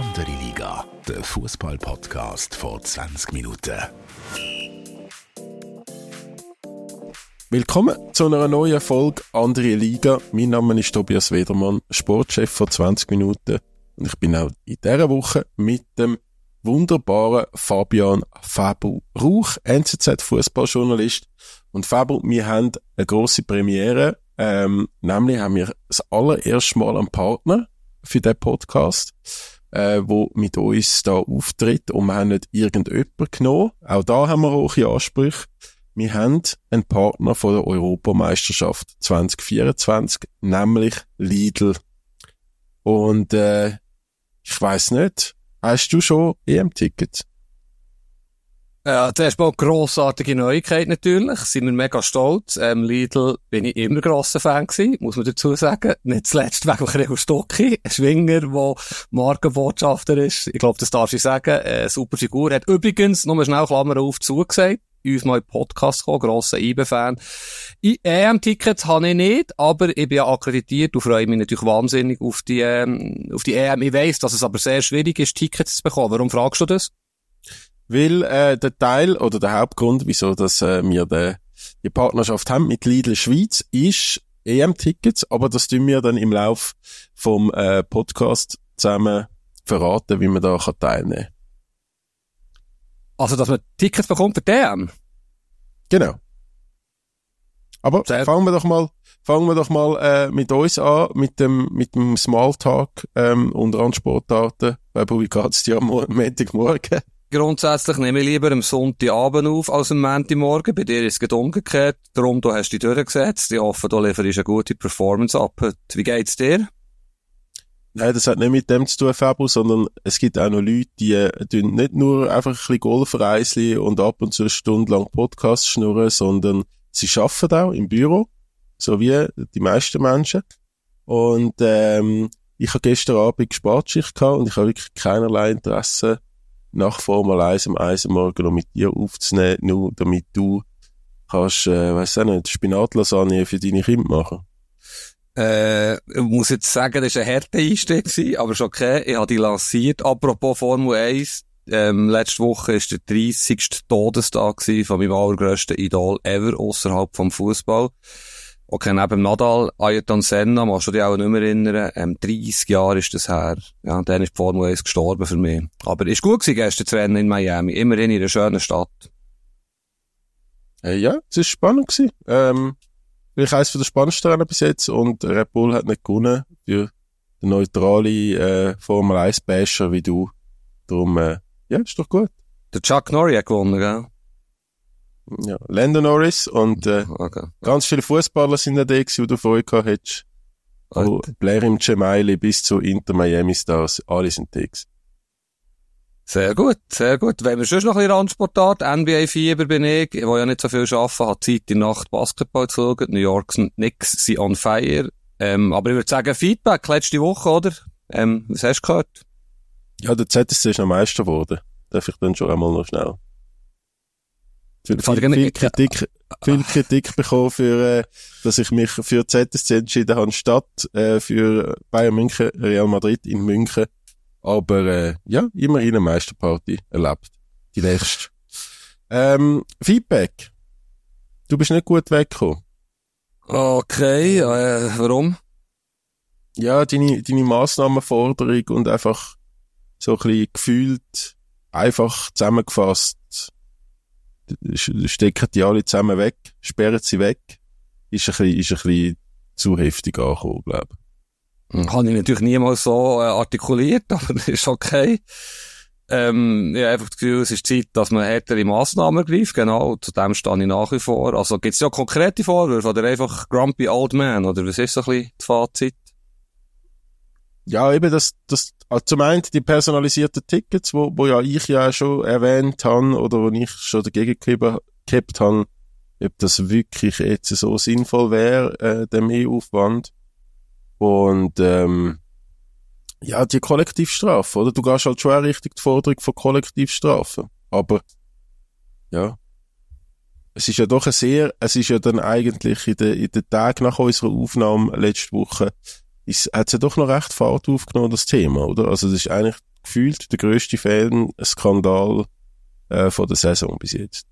Andere Liga, der Fußball-Podcast vor 20 Minuten. Willkommen zu einer neuen Folge Andere Liga. Mein Name ist Tobias Wedermann, Sportchef von 20 Minuten. Und ich bin auch in dieser Woche mit dem wunderbaren Fabian Fabu Rauch, NZZ-Fußballjournalist. Und Fabu, wir haben eine grosse Premiere. Nämlich haben wir das allererste Mal einen Partner für diesen Podcast, wo mit uns da auftritt. Und wir haben nicht irgendjemanden genommen. Auch da haben wir hohe Ansprüche. Wir haben einen Partner von der Europameisterschaft 2024, nämlich Lidl. Und ich weiss nicht, hast du schon EM-Tickets? Ja, zuerst mal grossartige Neuigkeit natürlich. Sind wir mega stolz. Lidl bin ich immer grosser Fan gewesen, muss man dazu sagen. Nicht zuletzt wegen Gregor Stocki, ein Schwinger, der Markenbotschafter ist. Ich glaube, das darf ich sagen. Super Figur. Hat übrigens, nur schnell Klammer auf, zugesagt, uns mal in den Podcast gekommen, grosser IBE-Fan. EM-Tickets habe ich nicht, aber ich bin ja akkreditiert und freue mich natürlich wahnsinnig auf die EM. Ich weiss, dass es aber sehr schwierig ist, Tickets zu bekommen. Warum fragst du das? Weil der Teil oder der Hauptgrund, wieso dass wir die Partnerschaft haben mit Lidl Schweiz, ist EM-Tickets, aber das tun wir dann im Lauf vom Podcast zusammen verraten, wie man da teilnehmen kann. Also, dass man Tickets bekommt für die EM? Genau. Aber fangen wir doch mal mit uns an, mit dem Smalltalk und Randsportarten. Wie geht's dir am Montagmorgen? Grundsätzlich nehme ich lieber am Sonntagabend auf als am Montagmorgen. Bei dir ist es umgekehrt. Darum, du hast dich durchgesetzt. Ich hoffe, du lieferst eine gute Performance ab. Wie geht's dir? Nein, das hat nicht mit dem zu tun, Fabu, sondern es gibt auch noch Leute, die tun nicht nur einfach ein bisschen Golfreisli und ab und zu eine Stunde lang Podcast schnurren, sondern sie arbeiten auch im Büro, so wie die meisten Menschen. Und ich habe gestern Abend Spätschicht gehabt und ich habe wirklich keinerlei Interesse, nach Formel 1 am Eisenmorgen noch mit dir aufzunehmen, nur damit du kannst, weiss auch nicht, Spinatlasagne für deine Kinder machen. Ich muss jetzt sagen, das war ein harter Einstieg gewesen, aber ist okay. Ich habe die lanciert. Apropos Formel 1, letzte Woche war der 30. Todestag von meinem allergrössten Idol ever, ausserhalb vom Fußball. Okay, neben Nadal, Ayrton Senna, musst du dich auch nicht mehr erinnern, 30 Jahre ist das her. Ja, und dann ist die Formel 1 gestorben für mich. Aber ist gut gewesen, gestern zu Rennen in Miami, immerhin in einer schönen Stadt. Ja, es war spannend gewesen. Vielleicht eines der spannendsten Rennen bis jetzt und Red Bull hat nicht gewonnen für den neutrale Formel 1 Basher wie du. Darum, ja, ist doch gut. Der Chuck Norris hat gewonnen, gell? Ja, Lando Norris und okay. Ganz viele Fußballer sind da die du vorher gehabt hättest. Blair im Gemeili bis zu Inter Miami Stars, alle sind da. Sehr gut, sehr gut. Wenn wir schon noch ein bisschen Randsportart, NBA-Fieber bin ich will ja nicht so viel arbeiten, habe Zeit in der Nacht Basketball zu schauen. New York Knicks sind on fire. Aber ich würde sagen, Feedback letzte Woche, oder? Was hast du gehört? Ja, der ZSC ist am meisten geworden. Darf ich dann schon einmal noch schnell. Viel Kritik bekommen für, dass ich mich für ZSC entschieden habe, statt für Bayern München, Real Madrid in München. Aber ja, immerhin eine Meisterparty erlebt. Die nächste. Feedback. Du bist nicht gut weggekommen. Okay, warum? Ja, deine Massnahmenforderung und einfach so ein bisschen gefühlt, einfach zusammengefasst, stecken die alle zusammen weg, sperren sie weg, ist ein bisschen zu heftig angekommen, glaube ich. Habe ich natürlich niemals so artikuliert, aber das ist okay. Ich habe einfach das Gefühl, es ist Zeit, dass man härtere Massnahmen ergreift, genau, zu dem stehe ich nach wie vor. Also gibt es ja konkrete Vorwürfe oder einfach Grumpy Old Man, oder was ist so ein bisschen das Fazit? Ja, eben das also zum einen die personalisierten Tickets, wo ja ich ja schon erwähnt habe, oder wo ich schon dagegen gehabt habe, ob das wirklich jetzt so sinnvoll wäre, der Mehraufwand. Und ja, die Kollektivstrafe, oder? Du gehst halt schon auch richtig die Forderung von Kollektivstrafen. Aber ja, es ist ja doch es ist ja dann eigentlich in den Tagen nach unserer Aufnahme letzte Woche, hat es ja doch noch recht Fahrt aufgenommen, das Thema, oder? Also das ist eigentlich gefühlt der grösste Fan-Skandal von der Saison bis jetzt.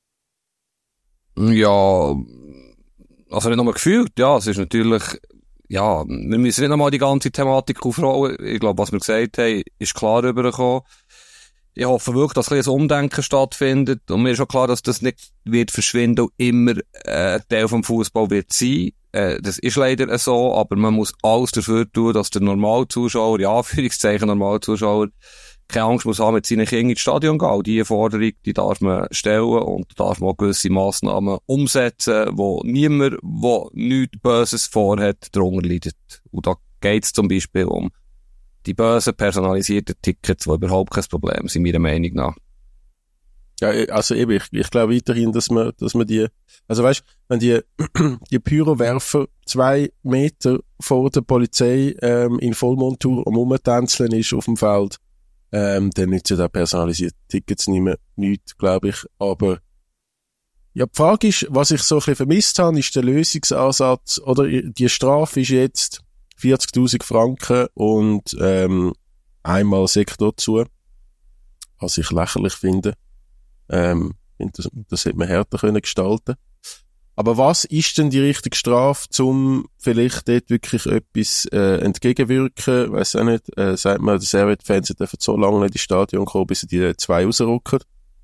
Ja, also nicht nochmal gefühlt, ja, es ist natürlich, ja, wir müssen nicht nochmal die ganze Thematik aufrollen. Ich glaube, was wir gesagt haben, ist klar rübergekommen. Ich hoffe wirklich, dass ein bisschen ein Umdenken stattfindet. Und mir ist auch klar, dass das nicht wird verschwinden und immer ein Teil vom Fußball wird sein. Das ist leider so, aber man muss alles dafür tun, dass der Normalzuschauer, ja, Anführungszeichen Normalzuschauer, keine Angst muss haben, mit seinen Kindern ins Stadion gehen. Und diese Forderung, die darf man stellen und darf man gewisse Massnahmen umsetzen, wo niemand, der nichts Böses vorhat, darunter leidet. Und da geht es zum Beispiel um die bösen personalisierten Tickets, die überhaupt kein Problem sind, meiner Meinung nach. Ja, also eben, ich glaube weiterhin, dass man die, also weißt, wenn die Pyrowerfer 2 Meter vor der Polizei, in Vollmontur rumtänzeln ist auf dem Feld, dann nützen da personalisierte Tickets nicht, glaube ich. Aber ja, die Frage ist, was ich so ein bisschen vermisst habe, ist der Lösungsansatz, oder die Strafe ist jetzt 40.000 Franken und einmal Sektor zu, was ich lächerlich finde. Das hätte man härter können gestalten. Aber was ist denn die richtige Strafe, um vielleicht dort wirklich etwas entgegenwirken? Weiss auch nicht, sagt man, der Servet-Fans dürfen so lange nicht ins Stadion kommen, bis sie die 2 rausrücken.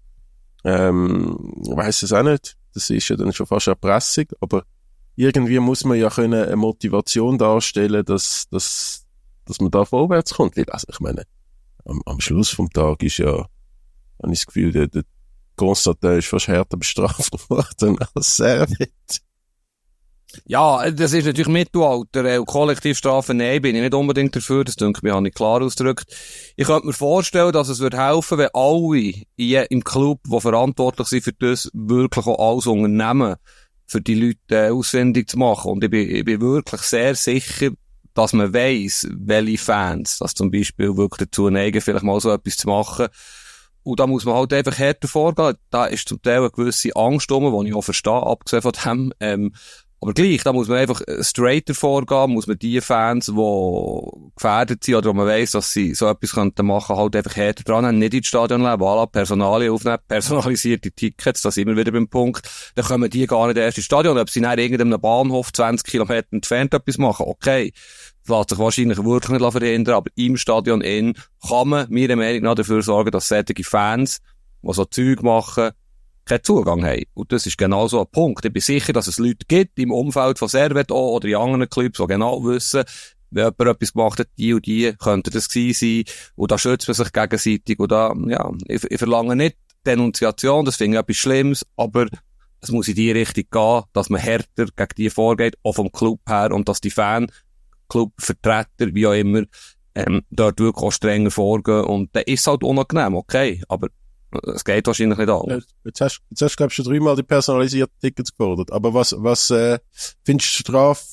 Weiss es auch nicht. Das ist ja dann schon fast Erpressung, aber irgendwie muss man ja können eine Motivation darstellen, dass man da vorwärts kommt. Also ich meine, am Schluss vom Tag ist ja, habe ich das Gefühl, der Constantin ist fast härter bestraft worden als Servet. Ja, das ist natürlich Mittelalter. Kollektivstrafen, nein, bin ich nicht unbedingt dafür. Das denke ich, habe ich klar ausgedrückt. Ich könnte mir vorstellen, dass es würde helfen, wenn alle im Club, die verantwortlich sind für das, wirklich auch alles unternehmen, für die Leute ausfindig zu machen. Und ich bin wirklich sehr sicher, dass man weiss, welche Fans das zum Beispiel wirklich dazu neigen, vielleicht mal so etwas zu machen. Und da muss man halt einfach härter vorgehen. Da ist zum Teil eine gewisse Angst rum, die ich auch verstehe, abgesehen von dem. Aber gleich, da muss man einfach straighter vorgehen, muss man die Fans, die gefährdet sind oder wo man weiss, dass sie so etwas könnten machen, halt einfach härter dran haben, nicht ins Stadion leben, voilà, Personalien aufnehmen, personalisierte Tickets, da sind wir wieder beim Punkt. Dann kommen die gar nicht erst ins Stadion, ob sie nach irgendeinem Bahnhof 20 Kilometer entfernt etwas machen, okay. Das lässt sich wahrscheinlich wirklich nicht verhindern, aber im Stadion kann man meiner Meinung nach dafür sorgen, dass solche Fans, die so Zeug machen, keinen Zugang haben. Und das ist genau so ein Punkt. Ich bin sicher, dass es Leute gibt im Umfeld von Servet auch oder in anderen Clubs, die genau wissen, wenn jemand etwas gemacht hat, die und die, könnte das gewesen sein. Und da schützt man sich gegenseitig. Und da, ja, ich verlange nicht Denunziation, das finde ich etwas Schlimmes, aber es muss in die Richtung gehen, dass man härter gegen die vorgeht, auch vom Club her, und dass die Clubvertreter, wie auch immer, dort wirklich auch strenger vorgehen. Und dann ist es halt unangenehm, okay, aber es geht wahrscheinlich nicht alles. Jetzt hast du, glaube ich, schon 3-mal die personalisierten Tickets gefordert. Aber was findest du Strafe,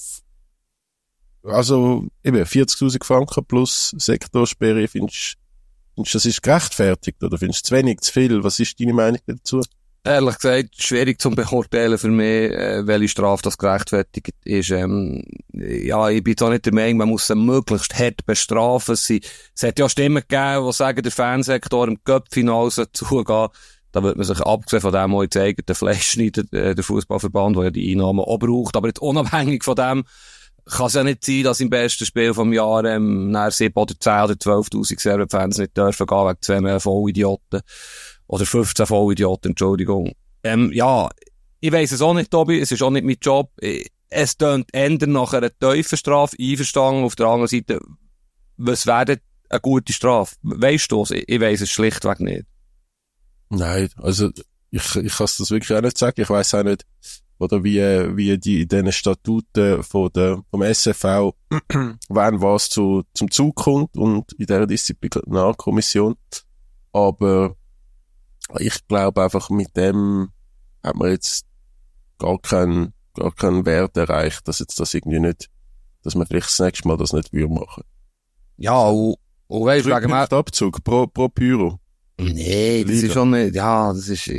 also eben 40.000 Franken plus Sektorsperre, findest du, das ist gerechtfertigt oder findest du zu wenig, zu viel? Was ist deine Meinung dazu? Ehrlich gesagt, schwierig zum beurteilen für mich, welche Strafe das gerechtfertigt ist. Ja, ich bin jetzt auch nicht der Meinung, man muss sie möglichst hart bestrafen. Es hat ja Stimmen gegeben, die sagen, der Fansektor im Cup-Final zugehen. Da wird man sich abgesehen von dem auch zeigen, der Fleisch schneidet, der Fußballverband, der ja die Einnahmen auch braucht. Aber jetzt unabhängig von dem, kann es ja nicht sein, dass im besten Spiel vom Jahr, nach 7 oder 10 oder 12.000 Servet-Fans nicht dürfen gehen, wegen 2 Vollidioten. Oder 15 Vollidioten, Entschuldigung. Ja, ich weiss es auch nicht, Tobi, es ist auch nicht mein Job. Es tönt ändern nach einer tiefen Strafe, einverstanden. Auf der anderen Seite, was wäre eine gute Strafe? Weisst du es? Ich weiss es schlichtweg nicht. Nein, also, ich kann es das wirklich auch nicht sagen. Ich weiss auch nicht, oder wie die in diesen Statuten vom SFV, wann was zum Zug kommt und in dieser Disziplinarkommission. Aber ich glaube einfach, mit dem hat man jetzt gar keinen Wert erreicht, dass jetzt das irgendwie nicht, dass man vielleicht das nächste Mal das nicht würde machen. Ja, und weisst du, wegen mir... Abzug pro Pyro. Nee, das ist schon nicht, ja, das ist...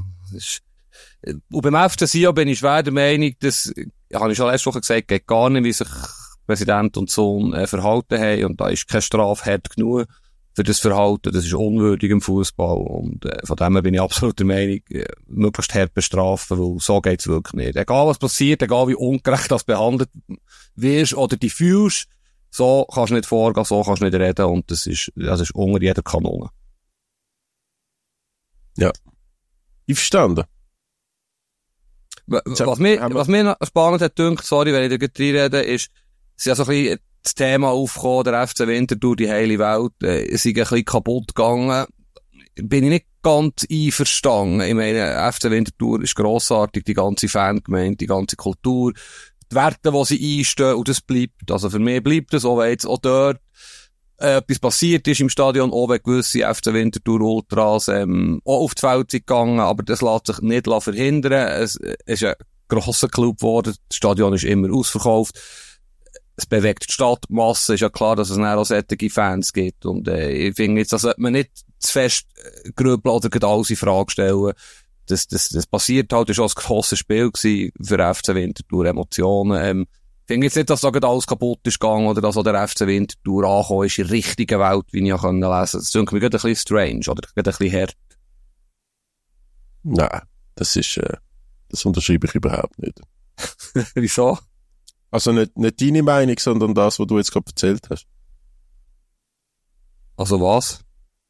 Und beim FC Sion bin ich schwer der Meinung, das, habe ich schon letzte Woche gesagt, geht gar nicht, wie sich Präsident und Sohn verhalten haben, und da ist keine Strafe hart genug für das Verhalten. Das ist unwürdig im Fußball. Und von dem her bin ich absolut der Meinung, möglichst hart bestrafen, weil so geht's wirklich nicht. Egal was passiert, egal wie ungerecht das behandelt wirst oder die fühlst, so kannst du nicht vorgehen, so kannst du nicht reden und das ist unter jeder Kanone. Ja. Einverstanden. Was mir spannend hat gedacht, sorry, wenn ich da gleich reinrede, ist, es ist ja so ein bisschen das Thema aufgekommen, der FC Winterthur, die heile Welt, ist ein bisschen kaputt gegangen. Bin ich nicht ganz einverstanden. Ich meine, FC Winterthur ist grossartig, die ganze Fangemeinde, die ganze Kultur, die Werte, die sie einstehen, und das bleibt. Also für mich bleibt es, auch wenn jetzt auch dort etwas passiert ist im Stadion, auch wenn gewisse FC Winterthur Ultras auch auf die Feld sind gegangen, aber das lässt sich nicht verhindern. Es ist ein grosser Club geworden, das Stadion ist immer ausverkauft. Es bewegt die Stadtmasse, ist ja klar, dass es dann auch solche Fans gibt. Und ich finde jetzt, da sollte man nicht zu fest grübeln oder gerade alles in Frage stellen. Das passiert halt, ist auch ein grosses Spiel gewesen für FC Winterthur, Emotionen. Ich finde jetzt nicht, dass da gerade alles kaputt ist gegangen oder dass auch der FC Winterthur angekommen ist in der richtigen Welt, wie ich ja lesen konnte. Das klingt mir gerade ein bisschen strange oder gerade ein bisschen hart. Nein, das unterschreibe ich überhaupt nicht. Wieso? Also nicht deine Meinung, sondern das, was du jetzt gerade erzählt hast. Also was?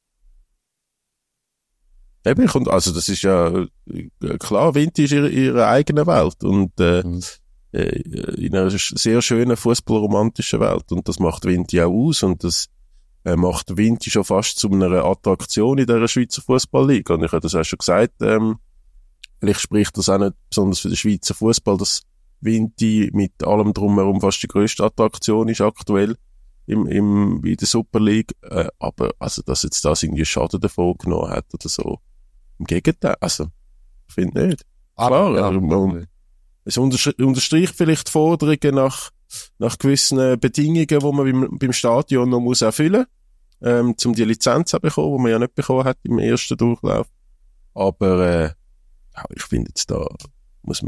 Eben, also das ist ja klar, Vinti ist ihre eigene Welt und in einer sehr schönen fußballromantischen Welt und das macht Vinti auch aus und das macht Vinti schon fast zu einer Attraktion in der Schweizer Fußballliga und ich habe das auch schon gesagt, vielleicht spricht das auch nicht besonders für den Schweizer Fußball, dass Vinti mit allem drumherum fast die grösste Attraktion ist aktuell in der Super League, aber also dass jetzt das irgendwie Schaden davon genommen hat oder so, im Gegenteil, also ich finde nicht. Klar, ja. Es unterstreicht vielleicht die Forderungen nach gewissen Bedingungen, die man beim Stadion noch muss erfüllen muss, um die Lizenz zu bekommen, die man ja nicht bekommen hat im ersten Durchlauf. Aber ich finde jetzt da muss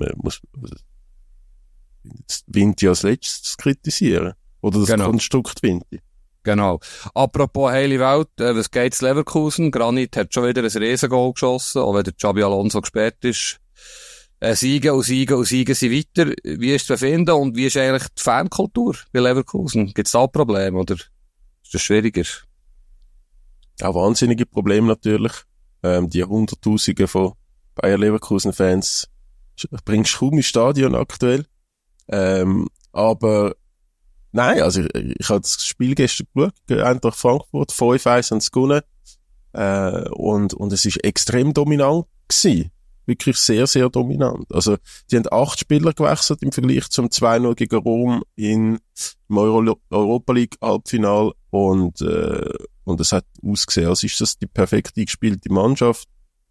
Vinti als letztes kritisieren. Oder das Konstrukt Vinti. Genau. Apropos heile Welt, was geht's Leverkusen? Granit hat schon wieder ein Riesengoal geschossen, auch wenn der Xabi Alonso gesperrt ist. Siegen und Siegen und Siegen sind weiter. Wie ist es zu finden und wie ist eigentlich die Fankultur bei Leverkusen? Gibt's da Probleme oder ist das schwieriger? Auch wahnsinnige Probleme natürlich. Die Hunderttausende von Bayer Leverkusen-Fans bringst du kaum ins Stadion aktuell. Aber nein, also ich habe das Spiel gestern geschaut, Eintracht Frankfurt, 5-1 haben sie gewonnen. Und es ist extrem dominant gewesen. Wirklich sehr, sehr dominant. Also, die haben 8 Spieler gewechselt im Vergleich zum 2-0 gegen Rom im Europa League Halbfinal und es hat ausgesehen, als ist das die perfekt eingespielte Mannschaft.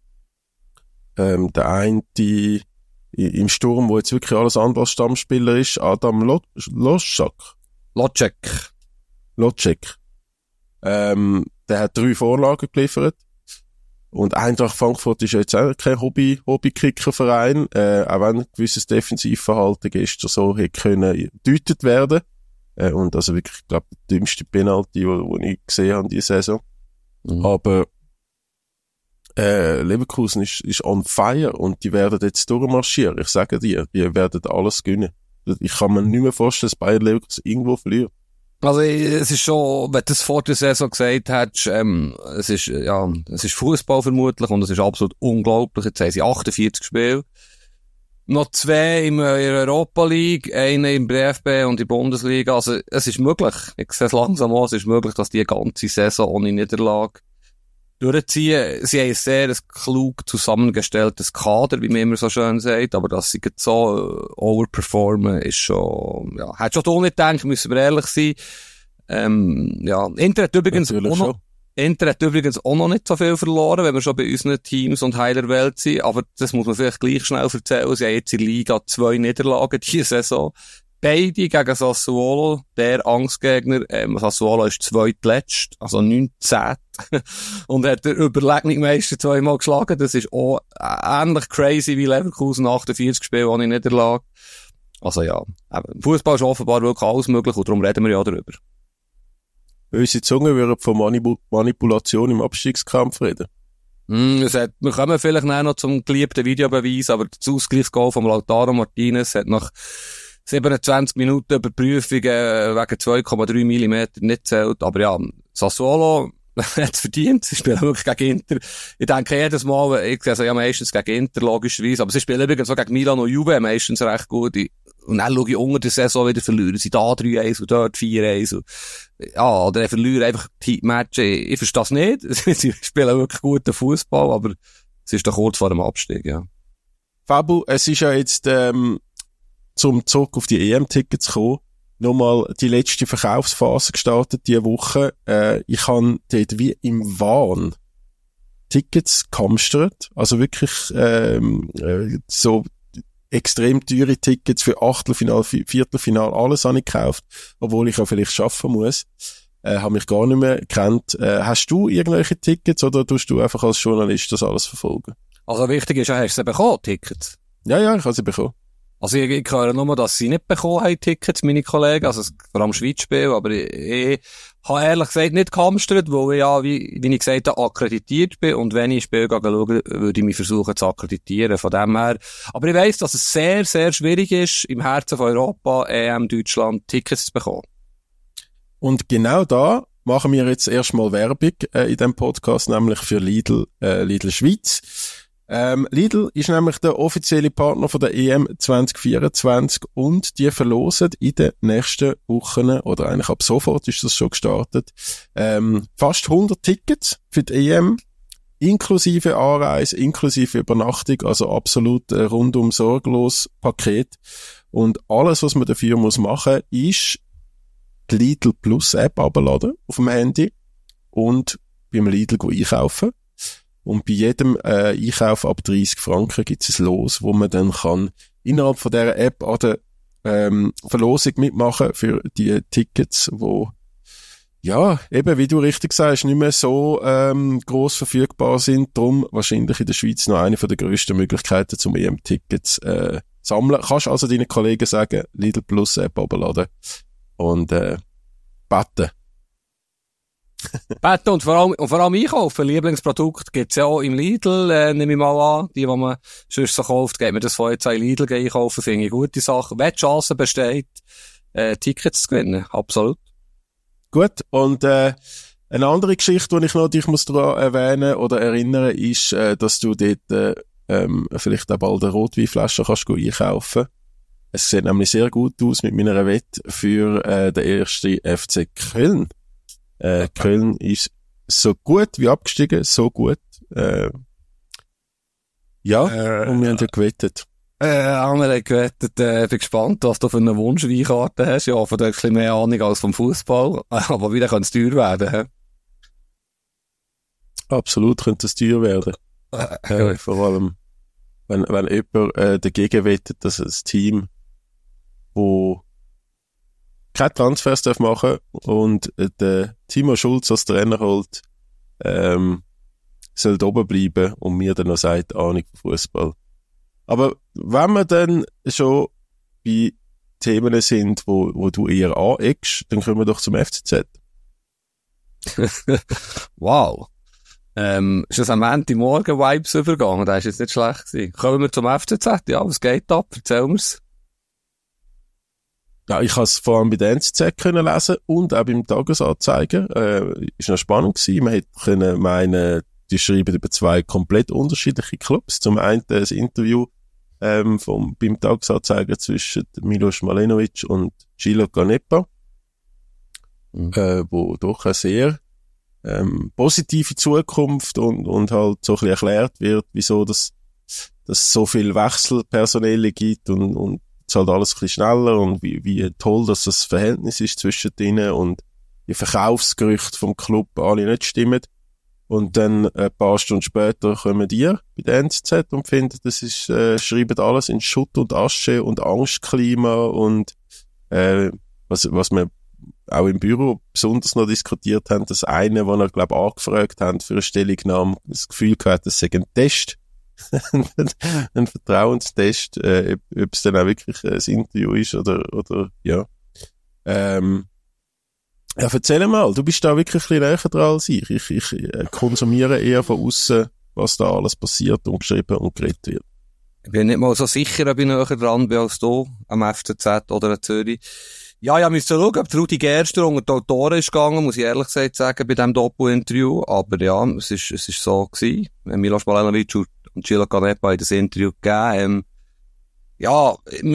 Der eine, im Sturm, wo jetzt wirklich alles andere als Stammspieler ist, Adam Locek. Der hat 3 Vorlagen geliefert. Und Eintracht Frankfurt ist ja jetzt auch kein Hobby-Kicker-Verein, auch wenn ein gewisses Defensivverhalten gestern so hätte können gedeutet werden. Und also wirklich, ich glaube, der dümmste Penalty, wo ich gesehen habe diese Saison. Mhm. Aber Leverkusen ist on fire und die werden jetzt durchmarschieren. Ich sage dir, die werden alles gewinnen. Ich kann mir nicht mehr vorstellen, dass Bayer Leverkusen irgendwo verliert. Also, es ist schon, wenn du es vor der Saison gesagt hättest, es ist Fußball vermutlich und es ist absolut unglaublich. Jetzt haben sie 48 Spiele. Noch 2 in der Europa League, eine im DFB und in der Bundesliga. Also, es ist möglich. Ich sehe es langsam an, es ist möglich, dass die ganze Saison ohne Niederlage durchziehen. Sie haben ein sehr klug zusammengestelltes Kader, wie man immer so schön sagt, aber dass sie so overperformen, ist schon, ja, hat schon auch nicht gedacht, müssen wir ehrlich sein. Inter hat übrigens auch noch nicht so viel verloren, wenn wir schon bei unseren Teams und heiler Welt sind, aber das muss man vielleicht gleich schnell erzählen. Sie haben jetzt in der Liga 2 Niederlagen diese Saison. Beide gegen Sassuolo, der Angstgegner. Sassuolo ist zweitletzt, also 19. Und hat der Überlegenmeister 2-mal geschlagen. Das ist auch ähnlich crazy wie Leverkusen, 48 Spiele ohne Niederlage. Also ja, Fußball ist offenbar wirklich alles möglich und darum reden wir ja darüber. Unsere Zunge würde von Manipulation im Abstiegskampf reden. Wir kommen vielleicht noch zum geliebten Videobeweis, aber das Ausgleichsgoal von Lautaro Martinez hat nach 27 Minuten Überprüfung wegen 2,3 mm nicht zählt. Aber ja, Sassuolo hat es verdient. Sie spielen wirklich gegen Inter. Ich denke jedes Mal, ich sehe ja meistens gegen Inter, logischerweise. Aber sie spielen übrigens auch gegen Milan und Juve meistens recht gut. Und dann schaue ich unter der Saison wieder verlieren. Sie da 3-1 und dort 4-1. Und ja, oder verlieren einfach die Matches. Ich verstehe das nicht. Sie spielen wirklich guten Fußball, aber es ist doch kurz vor dem Abstieg, ja. Fabu, es ist ja jetzt, zum zurück auf die EM-Tickets zu kommen, nochmal die letzte Verkaufsphase gestartet diese Woche. Ich habe dort wie im Wahn Tickets gehamstert. Also wirklich so extrem teure Tickets für Achtelfinal, Viertelfinal, alles habe ich gekauft, obwohl ich auch vielleicht schaffen muss. Habe mich gar nicht mehr gekannt. Hast du irgendwelche Tickets oder tust du einfach als Journalist das alles verfolgen? Also wichtig ist ja, hast du sie bekommen, Tickets? Ja, ich habe sie bekommen. Also ich höre nur, dass sie nicht bekommen haben, Tickets, meine Kollegen, also vor allem Schweizspiel, aber ich habe ehrlich gesagt nicht gehamstert, weil ich ja, wie ich gesagt habe, akkreditiert bin und wenn ich Spiel schaue, würde ich mich versuchen zu akkreditieren, von dem her. Aber ich weiss, dass es sehr, sehr schwierig ist, im Herzen von Europa, EM Deutschland, Tickets zu bekommen. Und genau da machen wir jetzt erstmal Werbung in diesem Podcast, nämlich für Lidl Schweiz. Lidl ist nämlich der offizielle Partner von der EM 2024 und die verlosen in den nächsten Wochen, oder eigentlich ab sofort ist das schon gestartet, fast 100 Tickets für die EM, inklusive Anreise, inklusive Übernachtung, also absolut rundum sorglos Paket. Und alles, was man dafür machen muss, ist die Lidl Plus App abladen auf dem Handy und beim Lidl einkaufen. Und bei jedem Einkauf ab 30 Franken gibt es ein Los, wo man dann kann innerhalb von dieser App an der Verlosung mitmachen für die Tickets, wo ja, eben, wie du richtig sagst, nicht mehr so gross verfügbar sind. Darum wahrscheinlich in der Schweiz noch eine der grössten Möglichkeiten, zum EM-Tickets sammeln. Kannst also deinen Kollegen sagen, Lidl Plus App abladen und beten. Betten und vor allem einkaufen. Lieblingsprodukt gibt's ja auch im Lidl, nehme ich mal an. Die man sonst so kauft, geht mir das vorher jetzt in Lidl einkaufen, finde ich gute Sache. Wenn die Chance besteht, Tickets zu gewinnen. Absolut. Gut. Und, eine andere Geschichte, die ich noch dich muss daran erwähnen oder erinnern, ist, dass du dort, vielleicht auch bald eine Rotweinflasche kannst einkaufen. Es sieht nämlich sehr gut aus mit meiner Wette für, den ersten FC Köln. Köln ist so gut wie abgestiegen, so gut. Und wir haben ja gewettet. Andere hat gewettet, bin gespannt, was du für eine Wunschweinkarte hast. Ja, von der ein bisschen mehr Ahnung als vom Fußball. Aber wieder kann es teuer werden, he? Absolut könnte es teuer werden. Vor allem, wenn jemand dagegen wettet, dass ein Team, wo keine Transfers machen und der Timo Schulz als Trainer holt, soll da oben bleiben und mir dann noch sagt, Ahnung von Fußball. Aber wenn wir dann schon bei Themen sind, wo du eher aneckst, dann kommen wir doch zum FCZ. Wow. Ist das am Montagmorgen Vibes übergegangen? Das ist jetzt nicht schlecht gewesen. Kommen wir zum FCZ? Ja, was geht ab? Erzähl mir's. Ja, ich habe es vor allem bei der NZZ können lesen und auch beim Tagesanzeiger. Ist noch spannend gewesen. Man hätte können meinen, die schreiben über zwei komplett unterschiedliche Clubs. Zum einen das Interview beim Tagesanzeiger zwischen Milos Malenovic und Gilo Canepa, wo doch eine sehr positive Zukunft und halt so ein bisschen erklärt wird, wieso das so viel Wechselpersonelle gibt und es halt alles ein bisschen schneller und wie toll dass das Verhältnis ist zwischen denen und die Verkaufsgerüchte vom Club alle nicht stimmen. Und dann ein paar Stunden später kommen die bei der NZZ und finden, das ist, schreiben alles in Schutt und Asche und Angstklima und was wir auch im Büro besonders noch diskutiert haben, dass einer, den er, glaube ich, angefragt haben für eine Stellungnahme, das Gefühl gehabt, das sei ein Test. ein Vertrauenstest, ob es dann auch wirklich ein Interview ist oder ja. Ja, erzähl mal, du bist da wirklich ein bisschen näher dran als ich. Ich konsumiere eher von außen, was da alles passiert und geschrieben und geredet wird. Ich bin nicht mal so sicher, ob ich näher dran bin als du, am FCZ oder an Zürich. Ja, ich musste schauen, ob Rudi Gerster unter die Autoren ist gegangen, muss ich ehrlich gesagt sagen, bei diesem Doppelinterview. Aber ja, es ist so gewesen. Milos Malenovic und Gilo Canepa haben das Interview gegeben. Ja,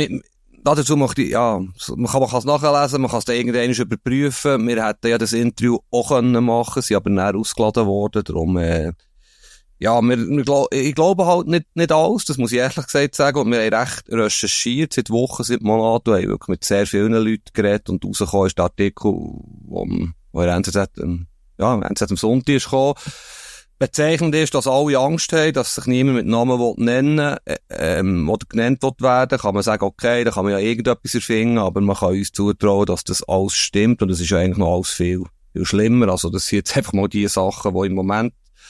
dazu möchte ich, ja, man kann es nachlesen, man kann es dann irgendwann überprüfen. Wir hätten ja das Interview auch können machen, sind aber näher ausgeladen worden, darum, ja, ich glaube halt nicht alles, das muss ich ehrlich gesagt sagen, und wir haben recht recherchiert, seit Wochen, seit Monaten, und haben wirklich mit sehr vielen Leuten geredet, und rausgekommen ist der Artikel, wo in NZZ am Sonntag ist gekommen. Bezeichnend ist, dass alle Angst haben, dass sich niemand mit Namen nennen will, oder genannt werden, kann man sagen, okay, da kann man ja irgendetwas erfinden, aber man kann uns zutrauen, dass das alles stimmt, und das ist ja eigentlich noch alles viel schlimmer. Also, das sind jetzt einfach mal die Sachen, die im Moment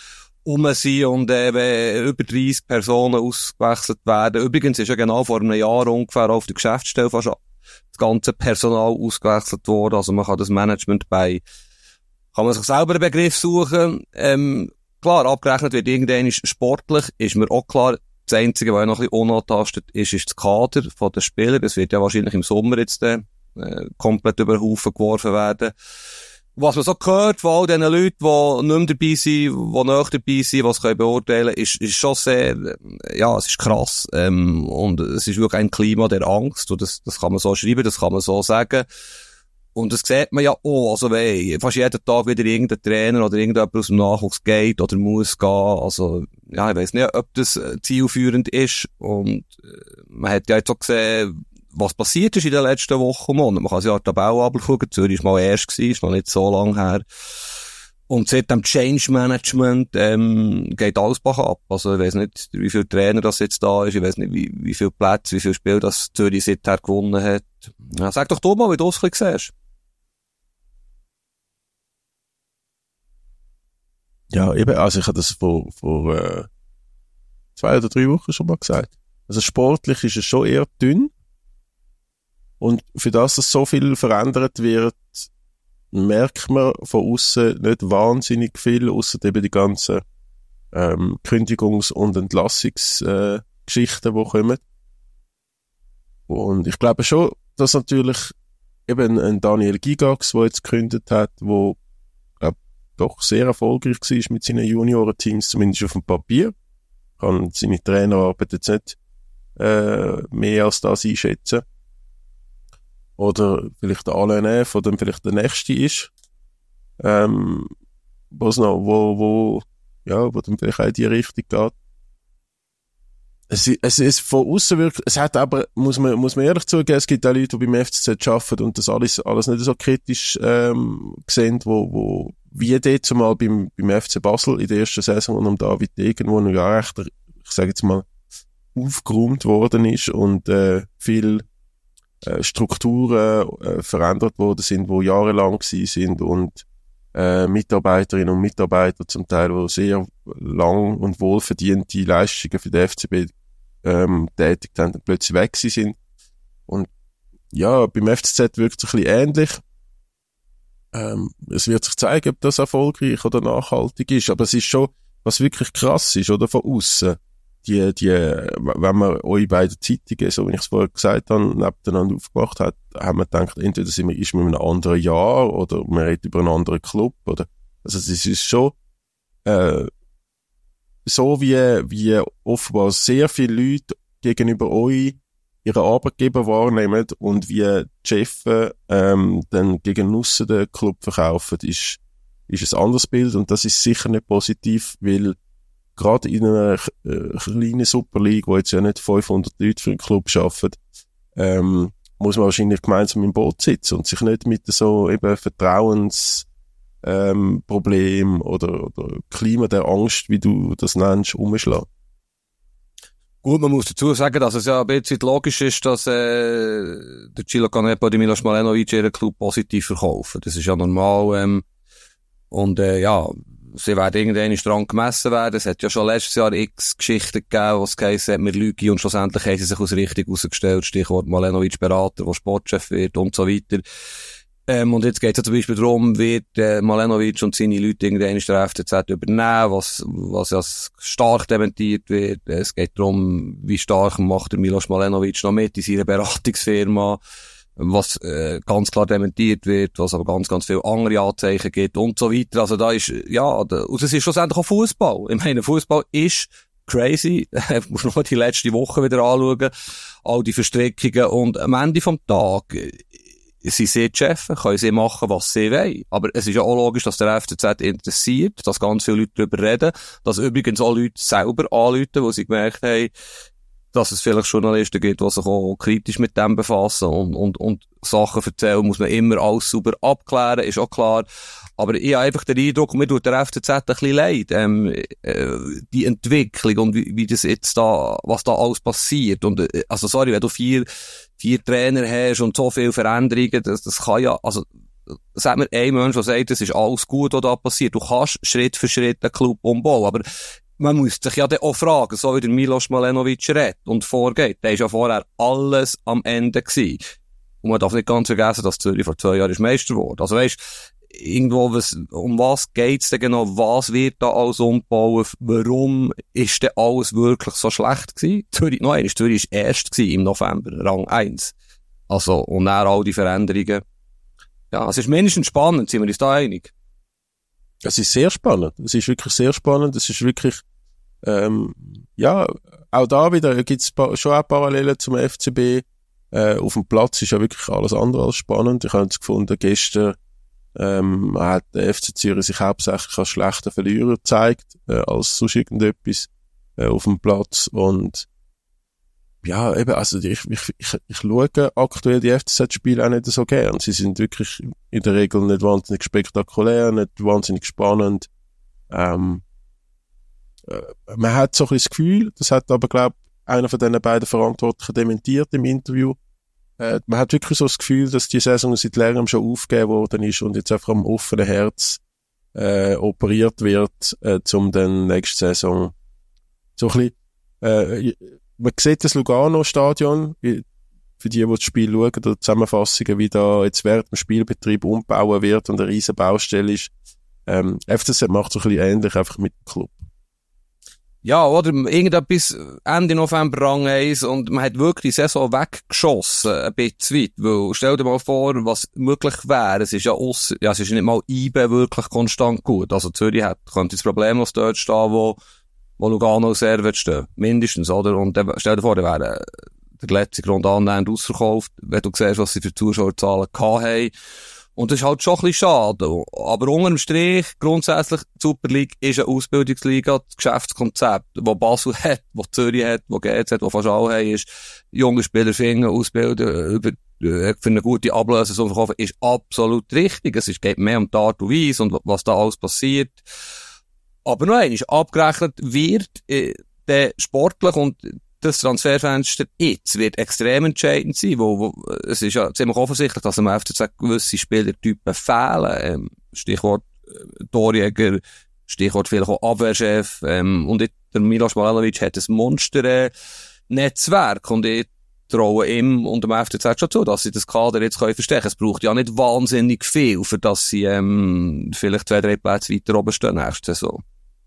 sind und wenn über 30 Personen ausgewechselt werden. Übrigens ist ja genau vor einem Jahr ungefähr auf der Geschäftsstelle fast das ganze Personal ausgewechselt worden. Also man kann das Management kann man sich selber einen Begriff suchen. Klar, abgerechnet wird irgendwann sportlich, ist mir auch klar, das Einzige, was noch ein bisschen unangetastet ist das Kader von den Spielern. Das wird ja wahrscheinlich im Sommer jetzt komplett über den Haufen geworfen werden. Was man so gehört von all diesen Leuten, die nicht mehr dabei sind, die näher dabei sind, was können beurteilen, ist schon sehr, ja, es ist krass. Und es ist wirklich ein Klima der Angst. Und das kann man so schreiben, das kann man so sagen. Und das sieht man ja auch. Also wenn fast jeden Tag wieder irgendein Trainer oder irgendjemand aus dem Nachwuchs geht oder muss gehen. Also, ja, ich weiss nicht, ob das zielführend ist. Und man hat ja jetzt auch gesehen, was passiert ist in den letzten Wochen und Monaten. Man kann sich ja die Tabelle anschauen. Zürich war mal erst gewesen, ist noch nicht so lange her. Und seit dem Change Management, geht alles Bach ab. Also, ich weiss nicht, wie viele Trainer das jetzt da ist. Ich weiss nicht, wie viele Plätze, wie viele Spiele das Zürich seither gewonnen hat. Ja, sag doch du mal, wie du es ein bisschen siehst. Ja, eben, also ich habe das vor 2 oder 3 Wochen schon mal gesagt. Also sportlich ist es schon eher dünn. Und für das, dass so viel verändert wird, merkt man von außen nicht wahnsinnig viel, ausser eben die ganzen Kündigungs- und Entlassungsgeschichten, die kommen. Und ich glaube schon, dass natürlich eben ein Daniel Gigax, der jetzt gekündigt hat, wo doch sehr erfolgreich war mit seinen Juniorenteams, zumindest auf dem Papier. Kann seine Trainerarbeit jetzt nicht mehr als das einschätzen. Oder vielleicht der Alain F., oder vielleicht der nächste ist, wo dann vielleicht auch in die Richtung geht. Es ist von außen wirklich, es hat aber, muss man ehrlich zugeben, es gibt auch Leute, die beim FCZ arbeiten und das alles nicht so kritisch, sehen, wo wie dort zumal beim FC Basel in der ersten Saison um David Degen, wo ja echt, ich sage jetzt mal, aufgeräumt worden ist und, viel, Strukturen verändert worden sind, die jahrelang gewesen sind und Mitarbeiterinnen und Mitarbeiter zum Teil, die sehr lang und wohlverdiente Leistungen für den FCB tätigt haben, und plötzlich weg sind. Und ja, beim FCZ wirkt es ein bisschen ähnlich. Es wird sich zeigen, ob das erfolgreich oder nachhaltig ist, aber es ist schon, was wirklich krass ist, oder, von aussen. Wenn man eure beiden Zeitungen, so wie ich es vorher gesagt habe, nebeneinander aufgemacht hat, haben wir gedacht, entweder ist man in einem anderen Jahr oder man redet über einen anderen Club, oder, also es ist schon, so wie offenbar sehr viele Leute gegenüber euch ihren Arbeitgeber wahrnehmen und wie die Chefs, dann gegen aussen den Club verkaufen, ist ein anderes Bild, und das ist sicher nicht positiv, weil gerade in einer kleinen Super League, wo jetzt ja nicht 500 Leute für einen Club arbeiten, muss man wahrscheinlich gemeinsam im Boot sitzen und sich nicht mit so eben Vertrauensproblem oder Klima der Angst, wie du das nennst, umschlagen. Gut, man muss dazu sagen, dass es ja ein bisschen logisch ist, dass der Gilo Canepa und Milos Malenovic ihren Club positiv verkaufen. Das ist ja normal. Und ja, sie werden irgendwann dran gemessen werden. Es hat ja schon letztes Jahr x Geschichten gegeben, was geheißen hat, wir lügen, und schlussendlich haben sie sich als richtig herausgestellt. Stichwort Malenovic Berater, der Sportchef wird und so weiter. Und jetzt geht es ja zum Beispiel darum, wird Mladenovic und seine Leute irgendwann der FCZ übernehmen, was ja stark dementiert wird. Es geht darum, wie stark macht der Milos Mladenovic noch mit in seiner Beratungsfirma, was ganz klar dementiert wird, was aber ganz, ganz viele andere Anzeichen gibt und so weiter. Also da ist, und es ist schlussendlich auch Fußball. Ich meine, Fußball ist crazy. Du musst nur die letzte Woche wieder anschauen. All die Verstrickungen. Und am Ende vom Tag, sie sind Chefs, können sie machen, was sie wollen. Aber es ist ja auch logisch, dass der FCZ interessiert, dass ganz viele Leute darüber reden, dass übrigens auch Leute selber anrufen, wo sie gemerkt haben, dass es vielleicht Journalisten gibt, die sich auch kritisch mit dem befassen und Sachen erzählen, muss man immer alles sauber abklären, ist auch klar. Aber ich habe einfach den Eindruck, mir tut der FCZ ein bisschen leid, die Entwicklung und wie das jetzt da, was da alles passiert. Und, also sorry, wenn du vier Trainer hast und so viele Veränderungen, das kann ja, also, sagt mir ein Mensch, der sagt, das ist alles gut, was da passiert. Du kannst Schritt für Schritt den Club umbauen, aber man muss sich ja dann auch fragen, so wie der Milos Mladenovic redet und vorgeht. Der ist ja vorher alles am Ende gewesen. Und man darf nicht ganz vergessen, dass Zürich vor 2 Jahren ist Meister geworden. Also weisst, irgendwo, um was geht's denn genau? Was wird da alles umbauen? Warum ist denn alles wirklich so schlecht gewesen? Zürich ist erst gewesen im November, Rang 1. Also, und dann all die Veränderungen. Ja, es ist mindestens spannend, sind wir uns da einig? Es ist sehr spannend. Es ist wirklich sehr spannend. Es ist wirklich, auch da wieder gibt's schon auch Parallelen zum FCB. Auf dem Platz ist ja wirklich alles andere als spannend. Ich habe es gefunden, gestern hat der FC Zürich sich hauptsächlich als schlechter Verlierer gezeigt, als sonst irgendetwas auf dem Platz. Und ja, eben, also ich schaue aktuell die FCZ-Spiele auch nicht so gern. Sie sind wirklich in der Regel nicht wahnsinnig spektakulär, nicht wahnsinnig spannend. Man hat so ein bisschen das Gefühl, das hat aber, glaube ich, einer von diesen beiden Verantwortlichen dementiert im Interview. Man hat wirklich so das Gefühl, dass die Saison seit längerem schon aufgegeben worden ist und jetzt einfach am offenen Herz operiert wird, um dann nächste Saison so ein bisschen man sieht das Lugano-Stadion, für die das Spiel schauen, oder Zusammenfassungen, wie da jetzt während dem Spielbetrieb umbauen wird und eine riesen Baustelle ist. FCZ macht so ein bisschen ähnlich, einfach mit dem Club. Ja, oder irgendetwas Ende November Rang 1 und man hat wirklich die Saison weggeschossen, ein bisschen weit, weil stell dir mal vor, was möglich wäre, es ist es ist nicht mal IBE wirklich konstant gut, also Zürich könnte das problemlos dort stehen, wo Lugano sehr wird stehen. Mindestens, oder? Und dann, stell dir vor, der wäre der letzte Grund annähernd ausverkauft, wenn du siehst, was sie für Zuschauerzahlen gehabt haben. Und das ist halt schon ein bisschen schade. Aber unter dem Strich, grundsätzlich, die Super League ist eine Ausbildungsliga, das Geschäftskonzept, wo Basel hat, wo Zürich hat, wo GZ hat, wo fast alle haben, ist, junge Spieler finden, ausbilden, für eine gute Ablöse zu verkaufen, ist absolut richtig. Es geht mehr um die Art und Weise und was da alles passiert. Aber noch einmal, abgerechnet wird der sportlich und das Transferfenster jetzt wird extrem entscheidend sein, wo es ist ja ziemlich offensichtlich, dass am FCZ gewisse Spielertypen fehlen. Stichwort Torjäger, Stichwort vielleicht auch Abwehrchef. Und der Milos Mladenovic hat ein Monster-Netzwerk und ich traue ihm und dem FCZ schon zu, dass sie das Kader jetzt verstärken können. Es braucht ja nicht wahnsinnig viel, für dass sie vielleicht 2-3 Plätze weiter oben stehen nächste Saison.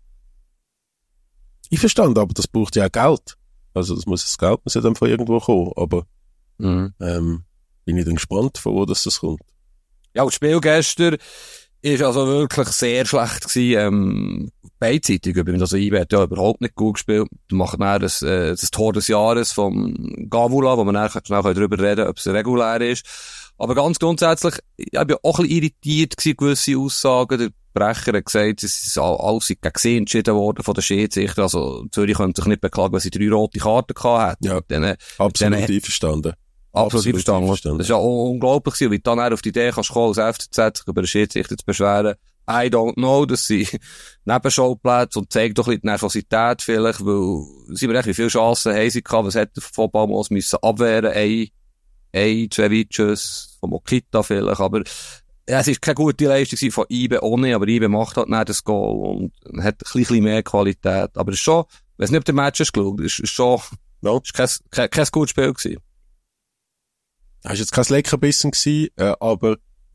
Ich verstand, aber das braucht ja auch Geld. Also das Geld muss ja dann von irgendwo kommen, aber bin ich dann gespannt, von wo das kommt. Ja, das Spiel gestern ist also wirklich sehr schlecht gewesen, beidseitig übrigens. Also IBE hat ja überhaupt nicht gut gespielt. Wir machen dann das Tor des Jahres vom Gavula, wo wir nachher schnell darüber reden, ob es regulär ist. Aber ganz grundsätzlich, ich bin auch ein bisschen irritiert gewesen, gewisse Aussagen. Der Brecher hat gesagt, es ist alles gegen sie entschieden worden von den Schiedsrichtern. Also Zürich könnte sich nicht beklagen, weil sie 3 rote Karten gehabt hätten. Ja, absolut einverstanden. Absolut einverstanden. Das ist ja unglaublich gewesen, wie du dann auf die Idee kannst kommen, als FCZ sich über den Schiedsrichter zu beschweren. I don't know, dass sie Nebenschauplätze und zeigt doch ein bisschen die Nervosität vielleicht, weil sie mir echt, wie viele Chancen haben sie gehabt, was hätte der Footballmos müssen abwehren, 2 Weitschuss, von Mokita vielleicht, aber ja, es ist keine gute Leistung von IBE ohne, aber IBE macht halt nicht das Goal und hat ein bisschen mehr Qualität, aber es ist schon, wenn es nicht auf den Match ist geschaut, es ist schon, es ist kein gutes Spiel gewesen. Es war jetzt kein Leckerbissen gewesen, aber ich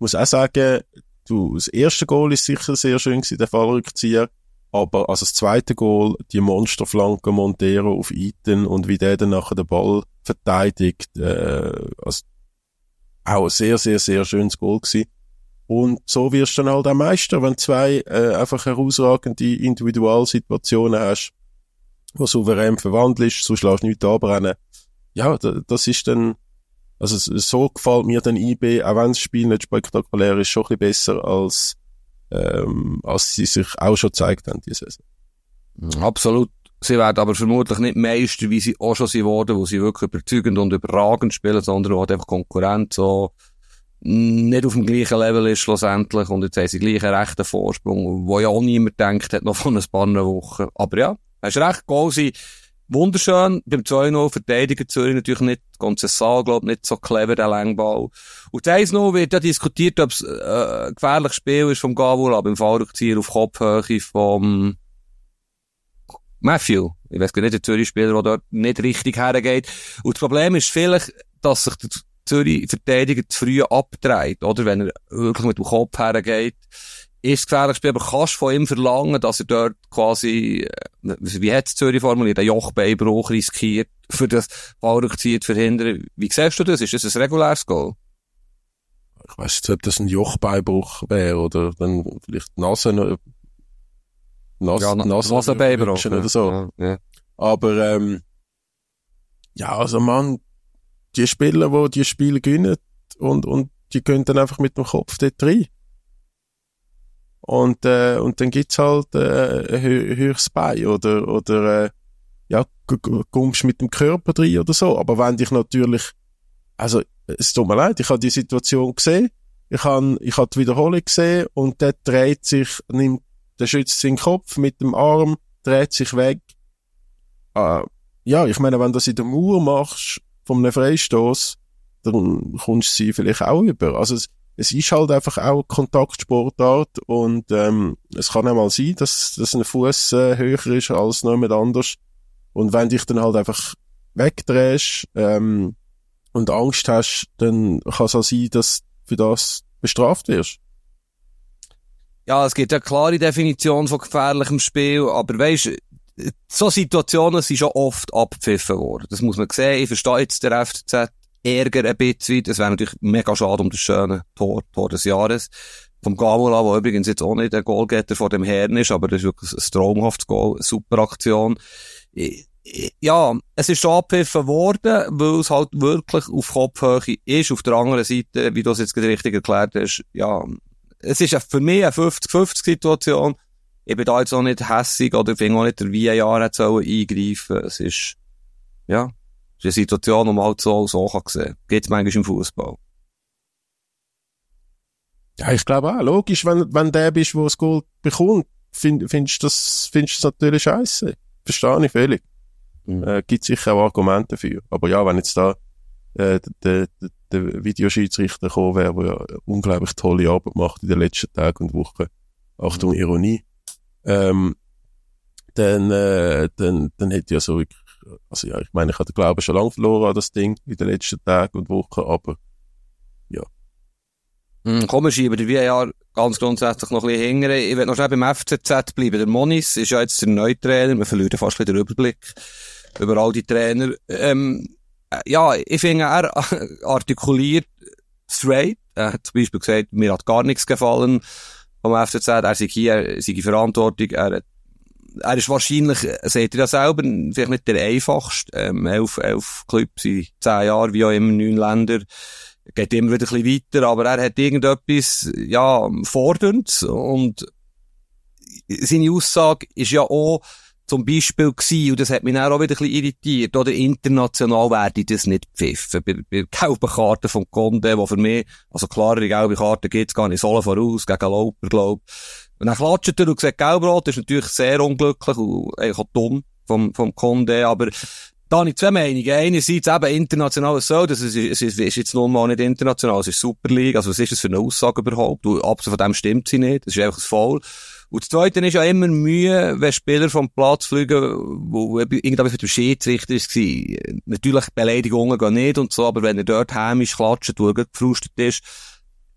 muss auch sagen, das erste Goal ist sicher sehr schön gewesen, der Fallrückzieher. Aber also das zweite Goal, die Monsterflanke Montero auf Iten und wie der dann nachher den Ball verteidigt, also auch ein sehr, sehr, sehr schönes Goal gewesen. Und so wirst du dann halt auch Meister, wenn zwei einfach herausragende Individualsituationen hast, wo souverän verwandelst, so schlägst du nichts anbrennen. Ja, das ist dann, also so gefällt mir dann IB, auch wenn das Spiel nicht spektakulär ist, schon ein bisschen besser als sie sich auch schon gezeigt haben, diese Saison. Absolut. Sie werden aber vermutlich nicht Meister, wie sie auch schon sind worden, wo sie wirklich überzeugend und überragend spielen, sondern auch einfach Konkurrent so nicht auf dem gleichen Level ist schlussendlich und jetzt haben sie gleich einen rechten Vorsprung, wo ja auch niemand denkt hat, noch von ein paar Wochen. Aber ja, hast recht, Goal sind wunderschön. Beim 2-0 verteidigen Zürich natürlich nicht, Conceição, glaub nicht so clever, der Langball. Und 1-0 wird ja diskutiert, ob es ein gefährliches Spiel ist vom Gavula beim Fallrückzieher auf Kopfhöhe vom Matthew. Ich weiss gar nicht, der Zürich-Spieler, der dort nicht richtig hergeht. Und das Problem ist vielleicht, dass sich der Zürich-Verteidiger zu früh abdreht, oder? Wenn er wirklich mit dem Kopf hergeht. Ist gefährliches Spiel, aber kannst von ihm verlangen, dass er dort quasi, wie hat es Zürich formuliert, einen Jochbeinbruch riskiert, für das Fallrückzieher zu verhindern. Wie siehst du das? Ist das ein reguläres Goal? Ich weiss nicht, ob das ein Jochbeinbruch wäre, oder dann vielleicht Nasenbeinbruch oder so. Ja. Aber, ja, also man, die Spieler, die die Spiele gewinnen, und die gehen dann einfach mit dem Kopf dort rein. Und dann gibt's halt, ein höheres Bein, oder, ja, kommst mit dem Körper rein oder so. Aber wenn dich natürlich, also, es tut mir leid, ich habe die Situation gesehen, ich habe die Wiederholung gesehen, und der dreht sich, der schützt seinen Kopf mit dem Arm, dreht sich weg. Ja, ich meine, wenn du das in der Mauer machst, von einem Freistoß, dann kommst du sie vielleicht auch über. Also, es ist halt einfach auch Kontaktsportart, und es kann auch mal sein, dass ein Fuß höher ist als noch jemand anders. Und wenn dich dann halt einfach wegdrehst und Angst hast, dann kann es auch sein, dass du für das bestraft wirst. Ja, es gibt eine klare Definition von gefährlichem Spiel, aber weisst, so Situationen sind schon oft abgepfiffen worden. Das muss man sehen. Ich verstehe jetzt der FCZ Ärger ein bisschen. Das wäre natürlich mega schade um das schöne Tor des Jahres. Vom Gavula, wo übrigens jetzt auch nicht der Goalgetter vor dem Herrn ist, aber das ist wirklich ein traumhaftes Goal, eine super Aktion. Ja, es ist schon abgepfiffen worden, weil es halt wirklich auf Kopfhöhe ist. Auf der anderen Seite, wie du es jetzt gerade richtig erklärt hast, ja, es ist für mich eine 50-50-Situation. Ich bin da jetzt auch nicht hässig oder finde auch nicht, der VAR hat sollen eingreifen. Es ist, ja, eine Situation, die man halt so kann sehen. Geht's manchmal im Fußball? Ja, ich glaube auch. Logisch, wenn der bist, der das Goal bekommt, findest du das natürlich scheisse. Verstehe ich völlig. Gibt sicher auch Argumente dafür. Aber ja, wenn jetzt da der Videoschiedsrichter gekommen wäre, der ja eine unglaublich tolle Arbeit macht in den letzten Tagen und Wochen, Achtung, Ironie, dann hätte ja so wirklich, also ja, ich meine, ich habe den Glauben schon lange verloren an das Ding in den letzten Tagen und Wochen, aber ja. Komm, wir schieben den VAR ganz grundsätzlich noch ein bisschen hingern. Ich will noch schnell beim FCZ bleiben. Der Moniz ist ja jetzt der neue Trainer. Wir verlieren fast wieder den Überblick über all die Trainer. Ja, ich finde, er artikuliert straight. Er hat zum Beispiel gesagt, mir hat gar nichts gefallen vom FCZ. Er sei hier, sei Verantwortung. Er ist wahrscheinlich, seht ihr ja selber, vielleicht nicht der einfachste. 11 Clubs in 10 Jahren, wie auch immer, 9 Länder. Geht immer wieder ein bisschen weiter, aber er hat irgendetwas, ja, fordernd, und seine Aussage ist ja auch zum Beispiel gewesen, und das hat mich dann auch wieder ein bisschen irritiert, oder international werde ich das nicht pfiffen. Bei gelben Karten vom Conde, wo für mich, also klarere gelbe Karten gibt's gar nicht, sollen voraus, gegen Lauper, glaub. Und dann klatscht er und sagt, gelb-rot ist natürlich sehr unglücklich und eigentlich auch dumm vom Conde, aber da habe ich zwei Meinungen. Einerseits eben international so, es ist jetzt nun mal nicht international, es ist Super League, also was ist das für eine Aussage überhaupt? Und absolut von dem stimmt sie nicht, das ist einfach ein Foul. Und das Zweite ist ja immer Mühe, wenn Spieler vom Platz fliegen, wo irgendwas mit dem Schiedsrichter war. Natürlich, Beleidigungen gehen nicht und so, aber wenn er dort hämisch klatscht, wo er gefrustet ist,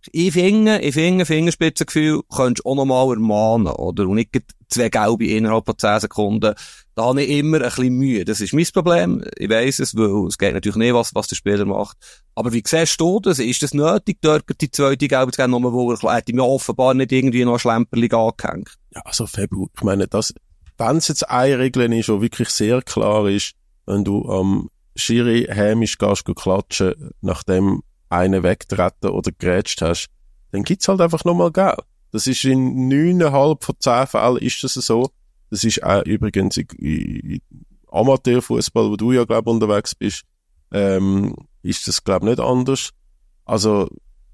Ich finde, Fingerspitzengefühl könntest du auch nochmal ermahnen, oder? Und nicht gleich 2 Gelbe innerhalb von 10 Sekunden. Da habe ich immer ein bisschen Mühe. Das ist mein Problem. Ich weiss es, weil es geht natürlich nicht, was der Spieler macht. Aber wie siehst du das? Ist das nötig, dort die zweite Gelbe zu geben, nur wo er hätte mir offenbar nicht irgendwie noch ein Schlemperli angehängt? Ja, also Fabu, ich meine, wenn es jetzt eine Regel ist, die wirklich sehr klar ist, wenn du am Schiri hämisch gehst, klatschen, nachdem einen wegtreten oder gerätscht hast, dann gibt's halt einfach nochmal Geld. Das ist in 9,5 von 10 Fällen ist das so. Das ist auch übrigens in Amateurfußball, wo du ja, glaube unterwegs bist, ist das, glaube nicht anders. Also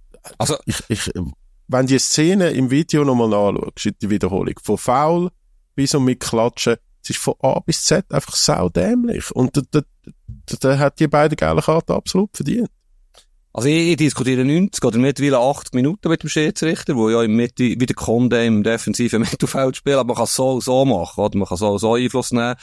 wenn die Szene im Video nochmal nachschaust, in die Wiederholung, von Foul bis und mit Klatschen, es ist von A bis Z einfach saudämlich. Und da hat die beiden gelben Karten absolut verdient. Also ich diskutiere 90 oder mittlerweile 80 Minuten mit dem Schiedsrichter, wo ja im Mitte, wie der Kunde im defensiven Mittelfeld spielt, aber man kann es so und so machen, oder? Man kann so Einfluss nehmen.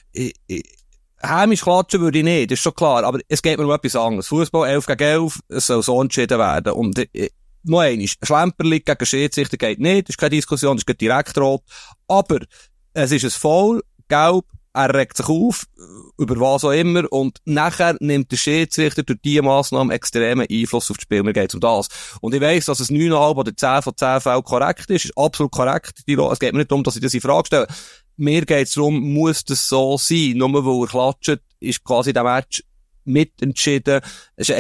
Hämisch klatschen würde ich nicht, das ist schon klar, aber es geht mir um etwas anderes. Fußball 11 gegen 11, es soll so entschieden werden. Und noch einmal, Schlemperli gegen Schiedsrichter geht nicht, das ist keine Diskussion, das ist direkt rot. Aber es ist ein Foul, gelb, er regt sich auf, über was auch immer, und nachher nimmt der Schiedsrichter durch diese Massnahmen extremen Einfluss auf das Spiel. Mir geht's um das. Und ich weiss, dass es 9,5 oder 10 von 10 Fällen korrekt ist absolut korrekt. Es geht mir nicht darum, dass ich das in Frage stelle. Mir geht's darum, muss das so sein? Nur weil er klatscht, ist quasi der Match mitentschieden. Es ist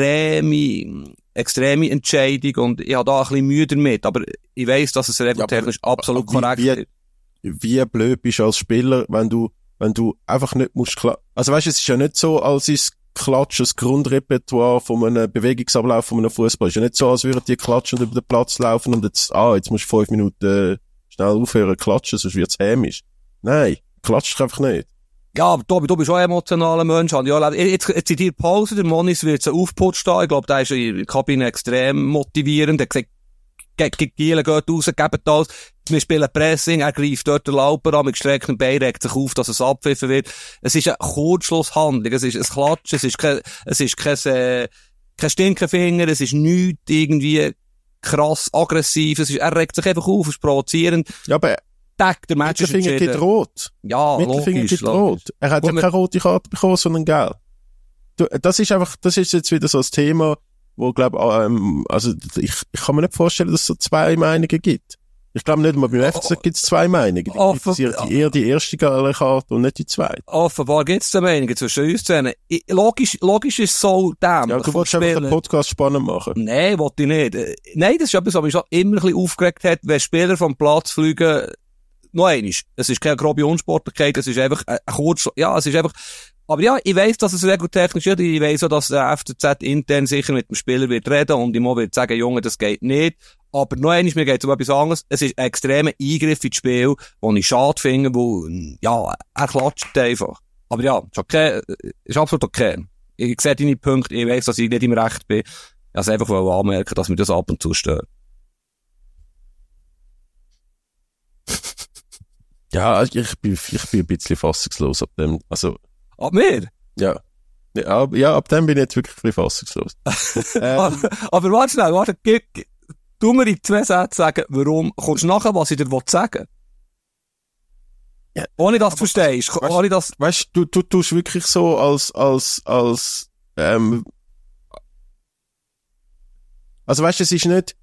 eine extreme Entscheidung, und ich habe da ein bisschen Mühe damit. Aber ich weiss, dass es regeltechnisch absolut korrekt ist. Wie blöd bist du als Spieler, wenn du einfach nicht musst also weißt, es ist ja nicht so, als ist Klatschen das Grundrepertoire von einem Bewegungsablauf von einem Fußball. Es ist ja nicht so, als würden die klatschen und über den Platz laufen und jetzt musst du 5 Minuten schnell aufhören klatschen, sonst wird's hämisch. Nein, klatscht einfach nicht. Ja, aber Tobi, du bist auch ein emotionaler Mensch. Ja, jetzt in dir Pause, der Monis wird so aufgeputscht da. Ich glaube, der ist in der Kabine extrem motivierend. Er sagt, Gielen geht raus, gebt alles. Wir spielen Pressing, er greift dort den Lauper an, mit gestrecktem Bein, regt sich auf, dass es abpfiffen wird. Es ist eine Kurzschlusshandlung, es ist ein Klatschen, es ist kein Stinkefinger, es ist nichts irgendwie krass aggressiv, er regt sich einfach auf, es ist provozierend. Ja, aber der Match ist Mittelfinger gibt rot. Ja, Mittelfinger gibt rot. Er hat ja keine rote Karte bekommen, sondern gelb. Das ist jetzt wieder so ein Thema, wo, also ich kann mir nicht vorstellen, dass es so 2 Meinungen gibt. Ich glaube nicht mal beim FC gibt es 2 Meinungen. Die kritisieren eher die erste gelbe Karte und nicht die zweite. Offenbar gibt es 2 Meinungen zwischen uns zusammen. Logisch ist so dämlich. Ja, du wolltest einfach den Podcast spannend machen. Nein, wollte ich nicht. Nein, das ist etwas, was mich schon immer ein bisschen aufgeregt hat, wenn Spieler vom Platz fliegen. Noch einmal, es ist keine grobe Unsportlichkeit, es ist einfach ein es ist einfach. Aber ja, ich weiss, dass es regeltechnisch ist. Ich weiss auch, dass der FCZ intern sicher mit dem Spieler wird reden und ihm auch wird sagen, Junge, das geht nicht. Aber noch einmal, mir geht's um etwas anderes. Es ist ein extremer Eingriff ins Spiel, den ich schade finde, wo, ja, er klatscht einfach. Aber ja, ist okay, ist absolut okay. Ich sehe deine Punkte, ich weiss, dass ich nicht im Recht bin. Ich wollte einfach anmerken, dass mir das ab und zu stört. Ja, ich bin ein bisschen fassungslos ab dem, also. Ab mir? Ja. Ja, ab dem bin ich jetzt wirklich ein bisschen fassungslos. Aber warte, tu mir in 2 Sätzen sagen, warum, kommst du nachher, was ich dir sagen will? Ja, ohne dass du verstehst. Weißt du, du tust wirklich so also weißt du, es ist nicht,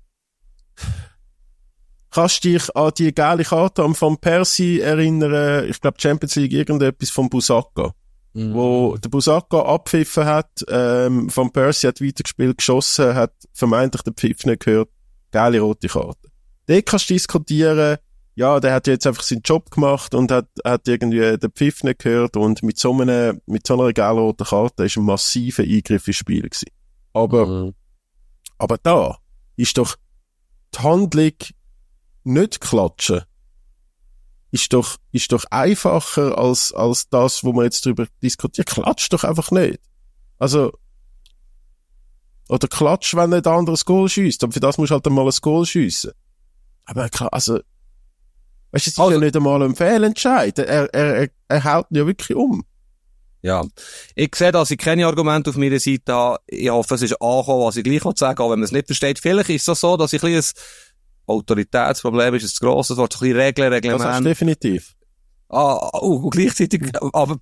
kannst dich an die geile Karte am Van Persie erinnern, ich glaube Champions League irgendetwas vom Busaka, wo der Busaka abpfiffen hat, Van Persie hat weitergespielt, geschossen, hat vermeintlich den Pfiff nicht gehört, geile rote Karte. Dort kannst du diskutieren, ja, der hat jetzt einfach seinen Job gemacht und hat irgendwie den Pfiff nicht gehört und mit so einer gelben roten Karte ist ein massiver Eingriff ins Spiel gewesen. Aber da ist doch die Handlung nicht klatschen, ist doch einfacher als das, wo man jetzt drüber diskutiert. Klatsch doch einfach nicht. Also, oder klatsch, wenn nicht anderes Goal schiesst. Aber für das musst du halt einmal ein Goal schiessen. Aber klar, also, weißt du, es ist ja nicht einmal ein Fehlentscheid. Er haut ihn ja wirklich um. Ja. Ich sehe, dass ich keine Argumente auf meiner Seite habe. Ich hoffe, es ist angekommen, was ich gleich sagen will, auch wenn man es nicht versteht. Vielleicht ist es so, dass ich ein bisschen ein Autoritätsproblem ist, ein grosses Wort, so ein bisschen Regeln, Reglement. Das ist definitiv. Und gleichzeitig, aber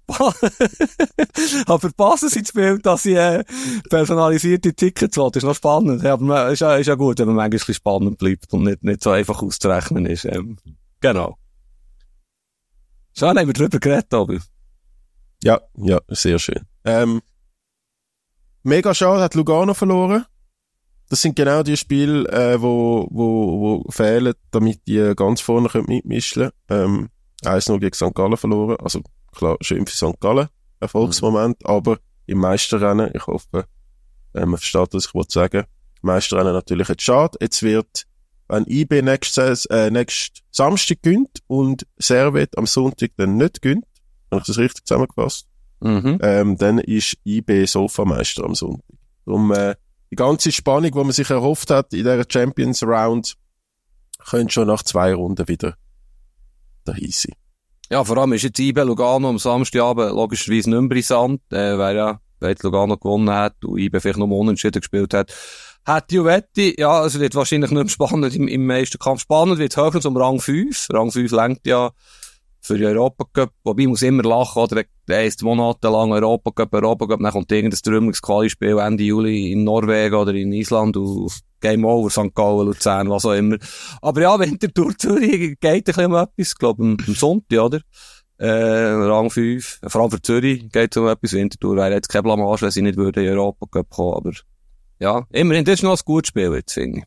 passen Sie ins Bild, dass ich, personalisierte Tickets will. Das ist noch spannend. Ja, aber ist ja gut, wenn man manchmal ein bisschen spannend bleibt und nicht so einfach auszurechnen ist. Genau. Schon haben wir drüber geredet, aber. Ja, sehr schön. Mega schade, hat Lugano verloren. Das sind genau die Spiele, wo fehlen, damit die ganz vorne mitmischen können. 1-0 gegen St. Gallen verloren. Also, klar, schön für St. Gallen. Erfolgsmoment. Aber im Meisterrennen, ich hoffe, man versteht, was ich sagen. Im Meisterrennen natürlich jetzt schade. Jetzt wird, wenn IB nächst Samstag gönnt und Servet am Sonntag dann nicht gönnt, habe ich das richtig zusammengefasst, dann ist IB Sofameister am Sonntag. Darum, die ganze Spannung, die man sich erhofft hat in dieser Champions Round, könnte schon nach 2 Runden wieder dahin sein. Ja, vor allem ist jetzt IB Lugano am Samstagabend logischerweise nicht mehr brisant, weil ja, wenn Lugano gewonnen hat und IB vielleicht noch unentschieden gespielt hat. Hat Juvetti, ja, also wird wahrscheinlich nicht mehr spannend im Meisterkampf. Spannend wird höchstens um Rang 5. Rang 5 lenkt ja für den Europacup, wobei ich muss immer lachen, oder? Der ist monatelang Europacup, dann kommt irgendein Trümmelungsquali-Spiel Ende Juli in Norwegen oder in Island und Game Over, St. Gallen, Luzern, was auch immer. Aber ja, Winterthur Zürich geht ein bisschen um etwas, glaube am Sonntag, oder? Rang 5, vor allem für Zürich geht es um etwas. Winterthur wäre jetzt kein Blamage, wenn sie nicht würden in Europacup kommen, aber ja, immerhin, das ist noch ein gutes Spiel jetzt, finde ich.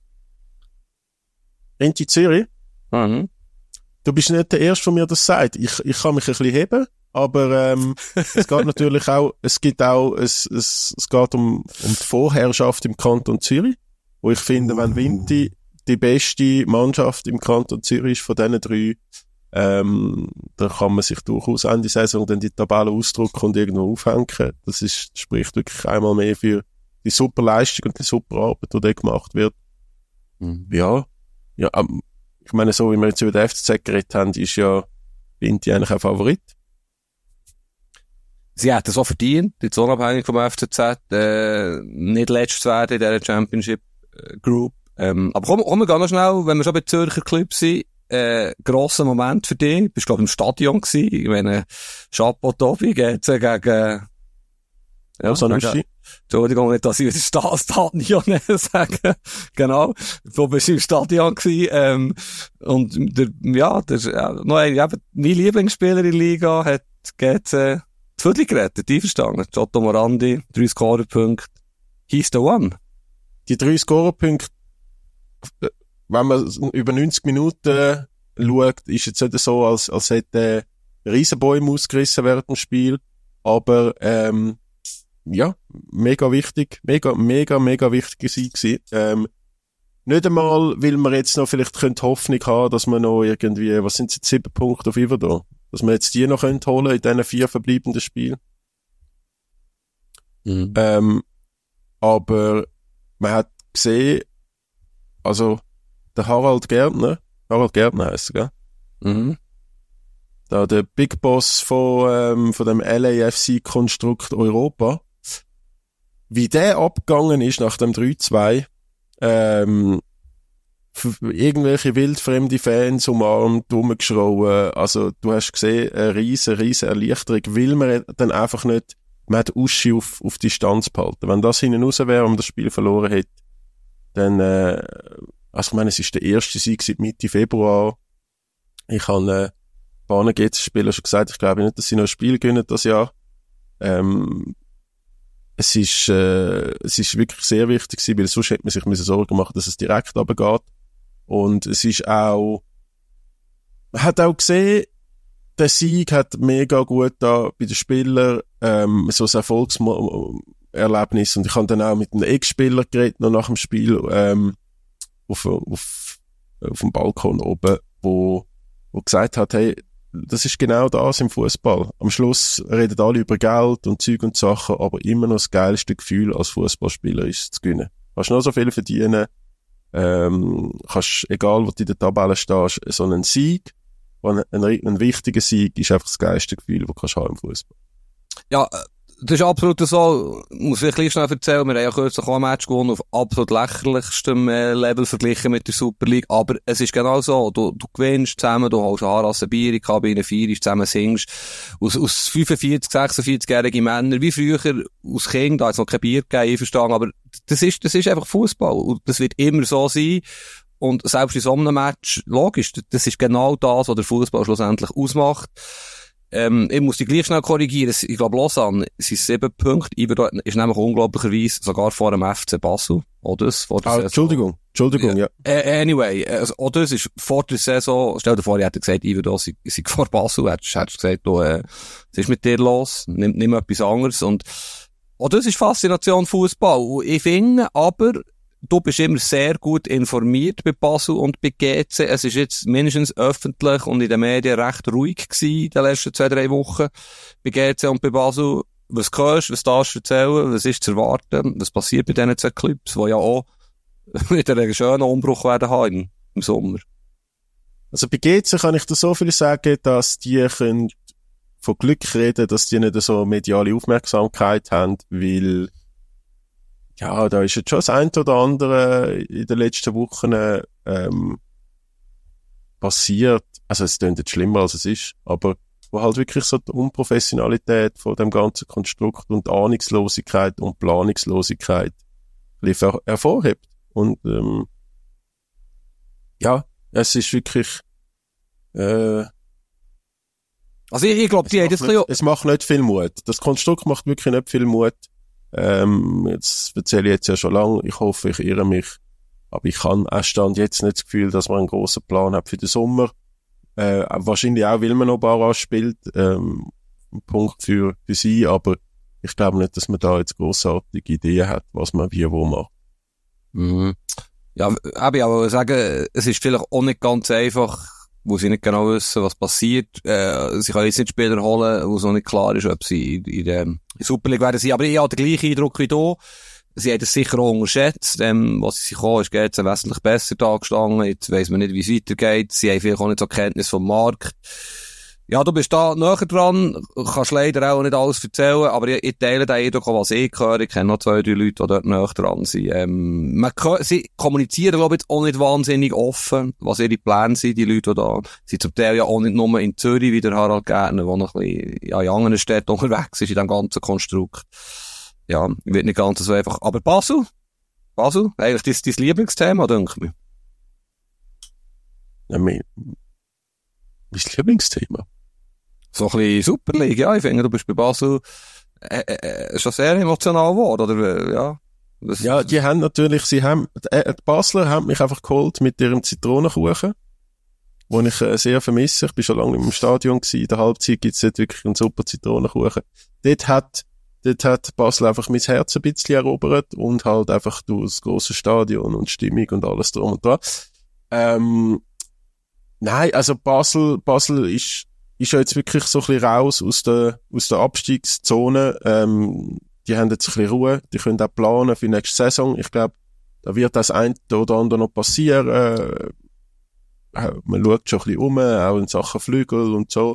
Inti Zürich? Mhm. Du bist nicht der Erste, der mir das sagt. Ich kann mich ein bisschen heben, aber es geht natürlich auch, es geht um die Vorherrschaft im Kanton Zürich, wo ich finde, wenn Vinti die beste Mannschaft im Kanton Zürich ist von diesen 3, da kann man sich durchaus Ende Saison dann die Tabelle ausdrucken und irgendwo aufhängen. Spricht wirklich einmal mehr für die super Leistung und die super Arbeit, die da gemacht wird. Ja, ich meine, so wie wir jetzt über den FCZ geredet haben, ist ja Vinti eigentlich ein Favorit. Sie hat es auch verdient, jetzt unabhängig vom FCZ, nicht letzt zu werden in dieser Championship Group. Aber kommen wir ganz schnell, wenn wir schon bei Zürcher Clubs sind, grosser Moment für dich. Du bist, glaube ich, im Stadion gewesen. Ich meine, Chapeau Tobi geht's gegen, ja, Sanusi. Entschuldigung, nicht, dass ich wieder Stadion sagen. Genau. Du bist im Stadion gewesen, und mein Lieblingsspieler in der Liga geht die Viertel gerettet, einverstanden. Giotto Morandi, 3 Scorerpunkte. He's the one. Die 3 Scorerpunkte, wenn man über 90 Minuten schaut, ist jetzt nicht so, als hätte Riesenbäume ausgerissen während dem Spiel. Aber, ja, mega wichtig. Mega wichtiger Sieg gewesen. Nicht einmal, weil man jetzt noch vielleicht Hoffnung haben, dass man noch irgendwie, was sind es jetzt, 7 Punkte auf Iverdor? Dass man jetzt die noch holen in diesen 4 verbleibenden Spielen. Aber man hat gesehen, also der Harald Gärtner heisst er, gell? Da der Big Boss von dem LAFC-Konstrukt Europa, wie der abgegangen ist nach dem 3-2, irgendwelche wildfremde Fans umarmt, rumgeschrauen, also du hast gesehen, eine riesen Erleichterung, weil man dann einfach nicht, man hat Uschi auf Distanz behalten. Wenn das hinten raus wäre und das Spiel verloren hätte, dann, also ich meine, es ist der erste Sieg seit Mitte Februar. Ich habe ein paar GC-Spieler schon gesagt, ich glaube nicht, dass sie noch ein Spiel gewinnen das Jahr. Es ist wirklich sehr wichtig gewesen, weil sonst hätte man sich Sorgen machen, dass es direkt runtergeht. Und es ist auch, man hat auch gesehen, der Sieg hat mega gut da bei den Spielern, so ein Erfolgserlebnis. Und ich habe dann auch mit einem Ex-Spieler geredet, noch nach dem Spiel, auf dem Balkon oben, wo gesagt hat, hey, das ist genau das im Fußball. Am Schluss reden alle über Geld und Zeug und Sachen, aber immer noch das geilste Gefühl als Fußballspieler ist zu gewinnen. Kannst noch so viel verdienen, kannst, egal wo du in der Tabelle stehst, so einen Sieg, ein wichtiger Sieg ist einfach das geilste Gefühl, das du haben im Fußball. Ja, das ist absolut so. Ich muss vielleicht ein bisschen schnell erzählen. Wir haben ja kürzlich auch ein Match gewonnen auf absolut lächerlichstem Level verglichen mit der Super League. Aber es ist genau so. Du gewinnst zusammen, du holst eine Harasse Bier in die Kabine, feierst zusammen, singst. Aus 45, 46-jährige Männer, wie früher, aus Kind, da hat es noch kein Bier gegeben, ich verstehe. Aber das ist einfach Fußball. Und das wird immer so sein. Und selbst in so einem Match, logisch, das ist genau das, was der Fußball schlussendlich ausmacht. Ich muss die gleich schnell korrigieren. Ich glaube, Lausanne sind 7 Punkte. Iverdon ist nämlich unglaublicherweise sogar vor dem FC Basel. Oder das? Entschuldigung, ja. Anyway, also, oder das ist vor der Saison, stell dir vor, ich hätte gesagt, Iverdon sei vor Basel. Hättest du gesagt, was ist mit dir los? Nimm etwas anderes. Und, oder das ist Faszination Fußball. Ich finde, aber, du bist immer sehr gut informiert bei Basel und bei GC. Es ist jetzt mindestens öffentlich und in den Medien recht ruhig gewesen in den letzten 2-3 Wochen bei GC und bei Basel. Was hörst du, was darfst du erzählen, was ist zu erwarten, was passiert bei diesen 2 Clubs, die ja auch wieder einen schönen Umbruch werden haben im Sommer? Also bei GC kann ich dir so viel sagen, dass die können von Glück reden, dass die nicht so mediale Aufmerksamkeit haben, weil ja, da ist jetzt schon das eine oder andere in den letzten Wochen passiert. Also es klingt jetzt schlimmer, als es ist, aber wo halt wirklich so die Unprofessionalität von dem ganzen Konstrukt und Ahnungslosigkeit und Planungslosigkeit hervorhebt. Und ja, es ist wirklich also ich glaube, die haben das es macht nicht viel Mut. Das Konstrukt macht wirklich nicht viel Mut. Jetzt erzähle ich jetzt ja schon lange, ich hoffe, ich irre mich, aber ich habe auch Stand jetzt nicht das Gefühl, dass man einen grossen Plan hat für den Sommer. Wahrscheinlich auch, weil man noch Barrage spielt, ein Punkt für sie, aber ich glaube nicht, dass man da jetzt grossartige Ideen hat, was man wie wo macht. Mhm. Ja, ich aber sagen, es ist vielleicht auch nicht ganz einfach, wo sie nicht genau wissen, was passiert. Sie können jetzt nicht Spieler holen, wo es noch nicht klar ist, ob sie in der Super League werden sie. Aber ich habe den gleichen Eindruck wie du. Sie haben das sicher auch unterschätzt. Was sie sich kommen, ist geht's wesentlich besser dargestanden. Jetzt weiss man nicht, wie es weitergeht. Sie haben vielleicht auch nicht so Kenntnis vom Markt. Ja, du bist da näher dran, kannst leider auch nicht alles erzählen, aber ich teile den Eindruck, was ich höre. Ich kenne noch 2-3 Leute, die dort näher dran sind. Sie kommunizieren, glaube ich, jetzt auch nicht wahnsinnig offen, was ihre Pläne sind, die Leute, die da sind. Zum Teil ja auch nicht nur in Zürich, wie der Harald Gärtner, der noch ein bisschen in anderen Städten unterwegs ist, in diesem ganzen Konstrukt. Ja, wird nicht ganz so einfach. Aber Basel, eigentlich das ist dein Lieblingsthema, denke ich mir. Ja, mein Lieblingsthema? So ein bisschen Super League, ja. Ich finde, du bist bei Basel schon sehr emotional geworden, oder? Ja, ja, die haben natürlich, die Basler haben mich einfach geholt mit ihrem Zitronenkuchen, den ich sehr vermisse. Ich bin schon lange im Stadion gewesen. In der Halbzeit gibt's dort wirklich einen super Zitronenkuchen. Dort hat Basel einfach mein Herz ein bisschen erobert und halt einfach durch das grosse Stadion und Stimmung und alles drum und dran. Nein, also Basel ist ja jetzt wirklich so ein bisschen raus aus der Abstiegszone. Die haben jetzt ein bisschen Ruhe, die können auch planen für die nächste Saison. Ich glaube, da wird das ein oder andere noch passieren. Man schaut schon ein bisschen um, auch in Sachen Flügel und so.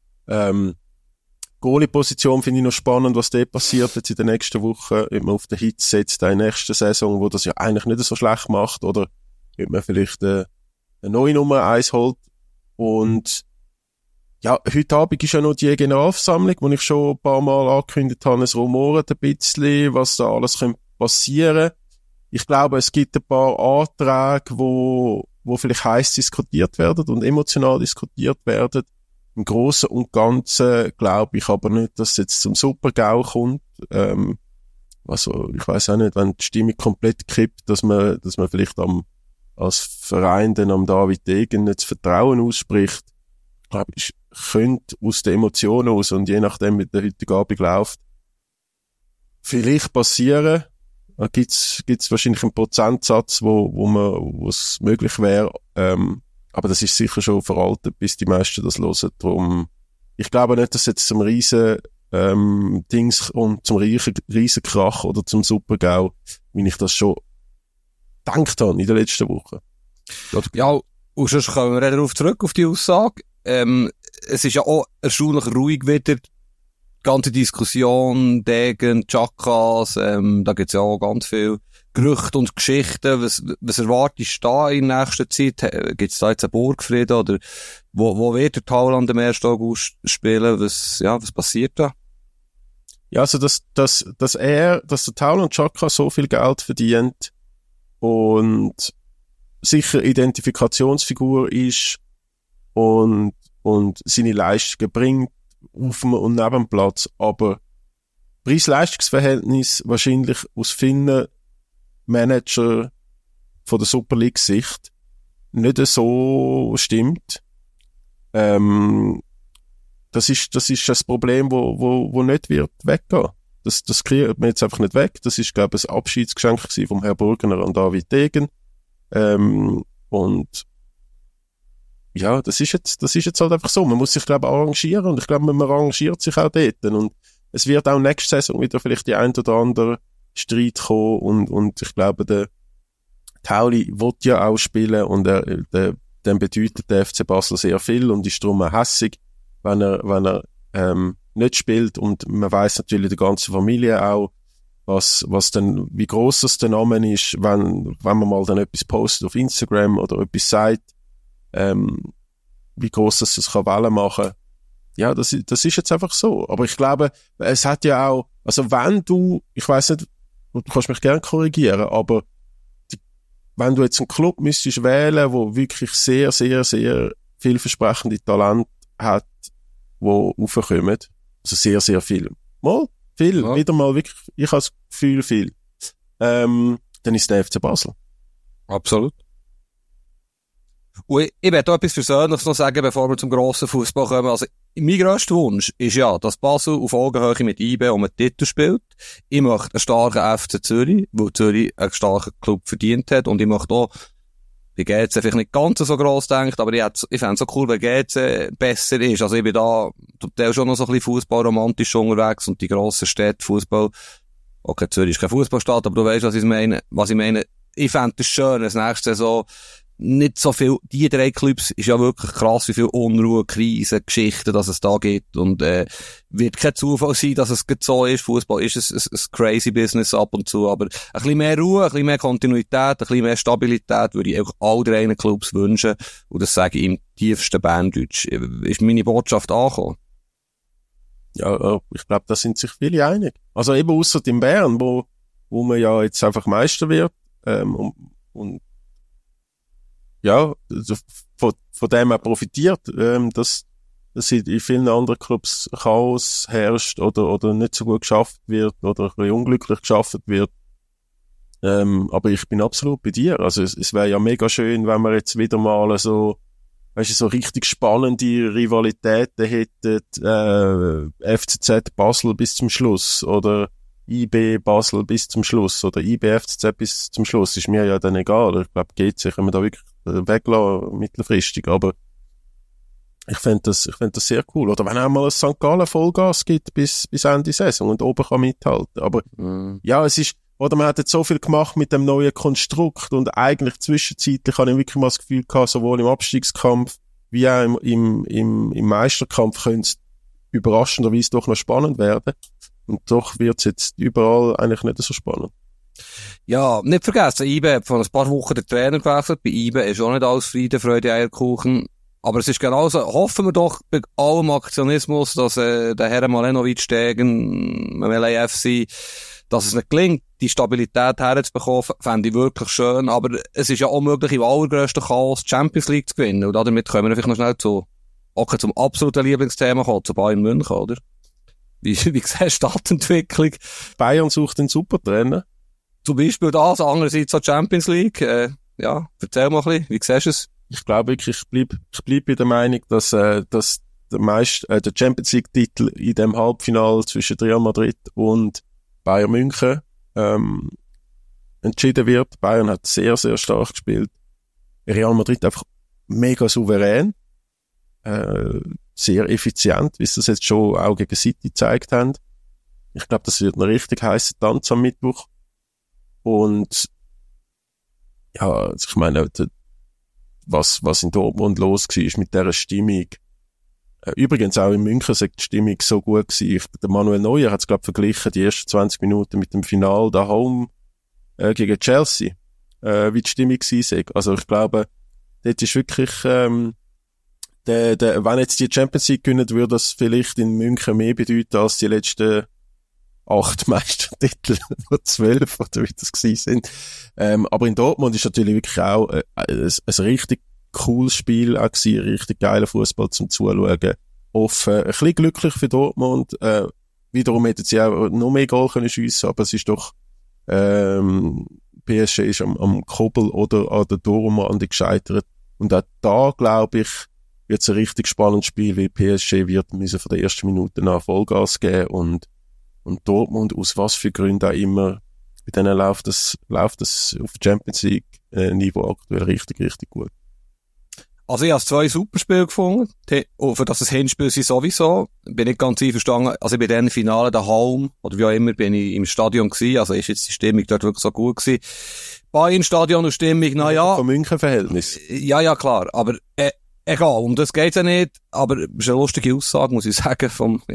Goalie-Position finde ich noch spannend, was da passiert jetzt in den nächsten Wochen. Ob man auf den Hit setzt in der nächsten Saison, wo das ja eigentlich nicht so schlecht macht, oder ob man vielleicht eine neue Nummer 1 holt. Und ja, heute Abend ist ja noch die Generalversammlung, wo ich schon ein paar Mal angekündigt habe, es rumort ein bisschen, was da alles passieren könnte. Ich glaube, es gibt ein paar Anträge, wo vielleicht heiß diskutiert werden und emotional diskutiert werden. Im Großen und Ganzen glaube ich aber nicht, dass es jetzt zum Super-GAU kommt. Also, ich weiss auch nicht, wenn die Stimmung komplett kippt, dass man vielleicht als Verein dann am David Degen nicht das Vertrauen ausspricht. Ich glaube, ich könnte aus den Emotionen aus und je nachdem, wie der heutige Abend läuft, vielleicht passieren. Da gibt's wahrscheinlich einen Prozentsatz, wo es möglich wäre. Aber das ist sicher schon veraltet, bis die meisten das hören. Darum, ich glaube nicht, dass jetzt zum riesen Dings und zum riesen Krach oder zum Super-GAU, wie ich das schon gedacht habe in den letzten Wochen. Ja, und sonst kommen wir darauf zurück, auf die Aussage. Es ist ja auch erstaunlich ruhig wieder ganze Diskussion, Degen, Chakas, da gibt's ja auch ganz viel Gerüchte und Geschichten. Was erwartest du da in nächster Zeit? Gibt's da jetzt einen Burgfrieden oder wo wird der Tauland am 1. August spielen? Was passiert da? Ja, also, dass der Tauland Chaka so viel Geld verdient und sicher Identifikationsfigur ist und seine Leistungen bringt auf dem und neben dem Platz, aber Preis-Leistungs-Verhältnis wahrscheinlich aus vielen Manager von der Super League-Sicht nicht so stimmt. Das ist das Problem, wo nicht wird weggehen. Das kriegt man jetzt einfach nicht weg. Das ist, glaube ich, ein Abschiedsgeschenk gewesen vom Herrn Burgener an David Degen. Und ja, das ist jetzt halt einfach so. Man muss sich, glaube ich, arrangieren und ich glaube, man arrangiert sich auch dort. Und es wird auch nächste Saison wieder vielleicht die ein oder andere Streit kommen und ich glaube, der Tauli will ja auch spielen und dem bedeutet der FC Basel sehr viel und ist darum auch hässig, wenn er nicht spielt und man weiss natürlich die ganze Familie auch, wie gross das der Name ist, wenn man mal dann etwas postet auf Instagram oder etwas sagt, wie gross das kann Wellen machen. Ja, das ist jetzt einfach so. Aber ich glaube, es hat ja auch, also wenn du, ich weiss nicht, du kannst mich gerne korrigieren, aber wenn du jetzt einen Club müsstest wählen, wo wirklich sehr, sehr, sehr vielversprechende Talente hat, wo raufkommen, also sehr, sehr viel. Viel, ja. Wieder mal wirklich, ich habe das Gefühl, viel. Dann ist der FC Basel. Absolut. Und ich werde auch etwas Persönliches noch sagen, bevor wir zum grossen Fußball kommen. Also, mein grösster Wunsch ist ja, dass Basel auf Augenhöhe mit IB um einen Titel spielt. Ich möchte einen starken FC Zürich, weil Zürich einen starken Club verdient hat. Und ich möchte auch, bei GC vielleicht nicht ganz so gross denkt, aber ich fände es so cool, wenn GC besser ist. Also ich bin da zum Teil schon noch so ein bisschen fußballromantisch unterwegs und die grossen Städte, Fußball, okay, Zürich ist kein Fußballstadt, aber du weißt, was ich meine. Ich fände es schön, das nächste Saison nicht so viel, die 3 Clubs ist ja wirklich krass, wie viel Unruhe, Krisen, Geschichten, dass es da gibt und wird kein Zufall sein, dass es so ist. Fußball ist ein crazy Business ab und zu, aber ein bisschen mehr Ruhe, ein bisschen mehr Kontinuität, ein bisschen mehr Stabilität würde ich auch all 3 Clubs wünschen und das sage ich im tiefsten Berndeutsch. Ist meine Botschaft angekommen? Ja, ich glaube, da sind sich viele einig. Also eben ausser in Bern, wo man ja jetzt einfach Meister wird und ja, von dem er profitiert, dass in vielen anderen Clubs Chaos herrscht oder nicht so gut geschafft wird oder ein bisschen unglücklich geschafft wird. Aber ich bin absolut bei dir. Also es wäre ja mega schön, wenn wir jetzt wieder mal so richtig spannende Rivalitäten hätten, FCZ Basel bis zum Schluss oder IB Basel bis zum Schluss oder IB FCZ bis zum Schluss. Ist mir ja dann egal. Ich glaube, GC können wir da wirklich weglassen, mittelfristig, aber ich fände das sehr cool. Oder wenn auch mal ein St. Gallen Vollgas gibt bis Ende Saison und oben kann mithalten. Aber ja, es ist, oder man hat jetzt so viel gemacht mit dem neuen Konstrukt und eigentlich zwischenzeitlich habe ich wirklich mal das Gefühl gehabt, sowohl im Abstiegskampf wie auch im Meisterkampf könnte es überraschenderweise doch noch spannend werden. Und doch wird es jetzt überall eigentlich nicht so spannend. Ja, nicht vergessen, IBE hat vor ein paar Wochen den Trainer gewechselt. Bei IBE ist auch nicht alles Friede, Freude, Eierkuchen. Aber es ist genauso, hoffen wir doch bei allem Aktionismus, dass der Herr Malenovic Stegen, LAFC, dass es nicht gelingt, die Stabilität herzubekommen, fände ich wirklich schön. Aber es ist ja auch möglich, im allergrößten Chaos die Champions League zu gewinnen. Und damit können wir vielleicht noch schnell zum absoluten Lieblingsthema kommen, zu Bayern München, oder? Wie siehst du die Stadtentwicklung? Bayern sucht einen Supertrainer. Zum Beispiel das, andererseits auch Champions League. Ja, erzähl mal ein bisschen, wie siehst du es? Ich glaube wirklich, ich bleib bei der Meinung, dass der Champions League Titel in dem Halbfinale zwischen Real Madrid und Bayern München entschieden wird. Bayern hat sehr, sehr stark gespielt. Real Madrid einfach mega souverän, sehr effizient, wie sie das jetzt schon auch gegen City gezeigt haben. Ich glaube, das wird ein richtig heißer Tanz am Mittwoch. Und ja, ich meine, was in Dortmund los war mit dieser Stimmung, Übrigens auch in München ist die Stimmung so gut gewesen. Der Manuel Neuer hat es, glaube ich, verglichen, die ersten 20 Minuten mit dem Final daheim gegen Chelsea, wie die Stimmung war. Also ich glaube, dort ist wirklich, wenn jetzt die Champions League gewinnen, würde das vielleicht in München mehr bedeuten als die letzten 8 Meistertitel oder 12 oder wie das gewesen sind. Aber in Dortmund ist natürlich wirklich auch ein richtig cooles Spiel auch gewesen, richtig geiler Fußball zum Zuschauen. Offen, ein bisschen glücklich für Dortmund. Wiederum hätten sie auch noch mehr Goal können schiessen, aber es ist doch PSG ist am Kobbel oder an der Torumrande gescheitert. Und auch da, glaube ich, wird es ein richtig spannendes Spiel, weil PSG wird müssen von der ersten Minute an Vollgas geben und Dortmund, aus was für Gründen auch immer, bei denen läuft das auf Champions League Niveau aktuell richtig, richtig gut. Also ich habe 2 Superspiele gefunden. Für das Hinspiel sind sowieso. Bin nicht ganz einverstanden. Also ich bin dann im Finale daheim, oder wie auch immer, bin ich im Stadion gewesen. Also ist jetzt die Stimmung dort wirklich so gut gewesen. Bayern-Stadion und Stimmung, naja. Vom München-Verhältnis. Ja, klar. Aber, egal, um das geht's ja nicht. Aber es ist eine lustige Aussage, muss ich sagen,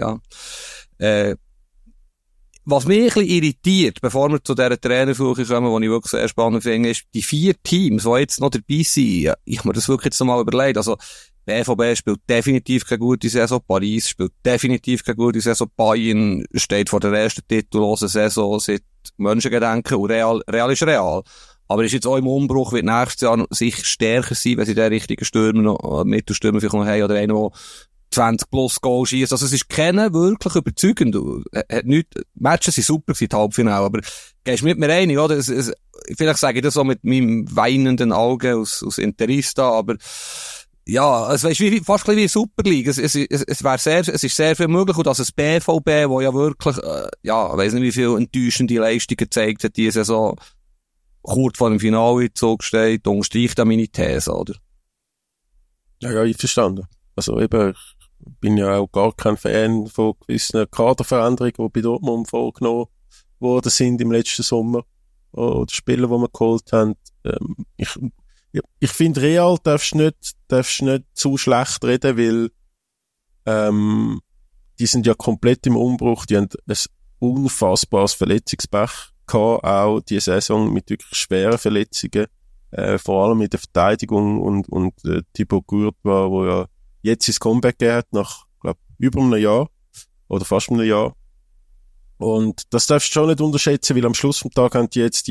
was mich ein bisschen irritiert, bevor wir zu dieser Trainersuche kommen, die ich wirklich sehr spannend finde, ist, die 4 Teams, die jetzt noch dabei sind, ich habe mir das wirklich jetzt noch mal überlegt, also, BVB spielt definitiv keine gute Saison, Paris spielt definitiv keine gute Saison, Bayern steht vor der ersten titellosen Saison seit Menschengedenken und Real ist Real. Aber ist jetzt auch im Umbruch, wird nächstes Jahr sicher stärker sein, wenn sie den richtigen Stürmer noch, Mittelstürmer vielleicht noch haben, oder einen, der 20 plus Goal schießt. Also es ist keiner wirklich überzeugend. Matches sind super gewesen, die Halbfinale, aber gehst mit mir einig, oder? Vielleicht sage ich das so mit meinem weinenden Auge aus Interista, aber ja, es ist fast ein bisschen wie Super League. Es ist sehr viel möglich, und dass es BVB, wo ja wirklich, ich weiss nicht, wie viel enttäuschende Leistungen gezeigt hat, diese Saison kurz vor dem Finale steht, unterstreicht da meine These, oder? Ja, ich verstanden. Also eben, ich bin ja auch gar kein Fan von gewissen Kaderveränderungen, die bei Dortmund vorgenommen worden sind im letzten Sommer. Oder Spieler, die wir geholt haben. Ich finde, Real darfst nicht zu schlecht reden, weil die sind ja komplett im Umbruch. Die haben ein unfassbares Verletzungspech gehabt, auch die Saison mit wirklich schweren Verletzungen. Vor allem in der Verteidigung und Thibaut Courtois, wo ja jetzt ins Comeback gegeben hat, nach, glaub, über einem Jahr oder fast einem Jahr. Und das darfst du schon nicht unterschätzen, weil am Schluss vom Tag haben die jetzt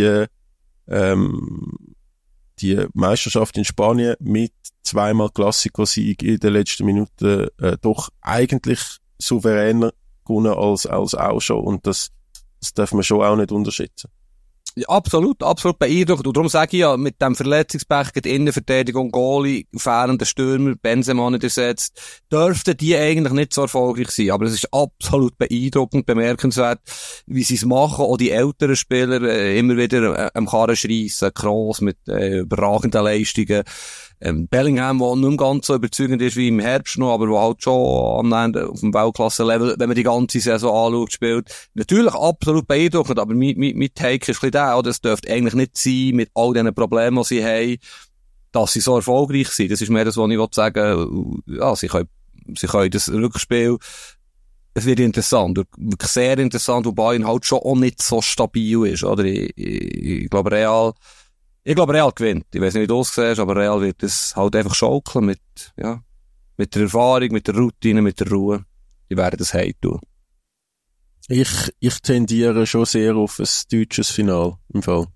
die Meisterschaft in Spanien mit 2-mal Klassiko-Sieg in den letzten Minuten doch eigentlich souveräner gewonnen als auch schon. Und das darf man schon auch nicht unterschätzen. Ja, absolut beeindruckend. Und darum sage ich ja, mit dem Verletzungspech, die Innenverteidigung, Goalie, fehlende Stürmer, Benzema nicht ersetzt, dürften die eigentlich nicht so erfolgreich sein. Aber es ist absolut beeindruckend, bemerkenswert, wie sie es machen. Auch die älteren Spieler immer wieder am Karren schreissen, Kroos mit überragenden Leistungen. Bellingham, der nicht mehr ganz so überzeugend ist wie im Herbst noch, aber der halt schon annähernd auf dem Weltklasse-Level, wenn man die ganze Saison anschaut, spielt. Natürlich absolut beeindruckend, aber mein Take ist ein bisschen der, oder? Es dürfte eigentlich nicht sein, mit all diesen Problemen, die sie haben, dass sie so erfolgreich sind. Das ist mehr das, was ich sagen will. Ja, sie können das Rückspiel, es wird interessant, wirklich sehr interessant, wobei Bayern halt schon auch nicht so stabil ist, oder? Ich glaube, Real gewinnt. Ich weiss nicht, wie du es siehst, aber Real wird es halt einfach schaukeln mit der Erfahrung, mit der Routine, mit der Ruhe. Die werden das heim tun. Ich tendiere schon sehr auf ein deutsches Finale im Fall.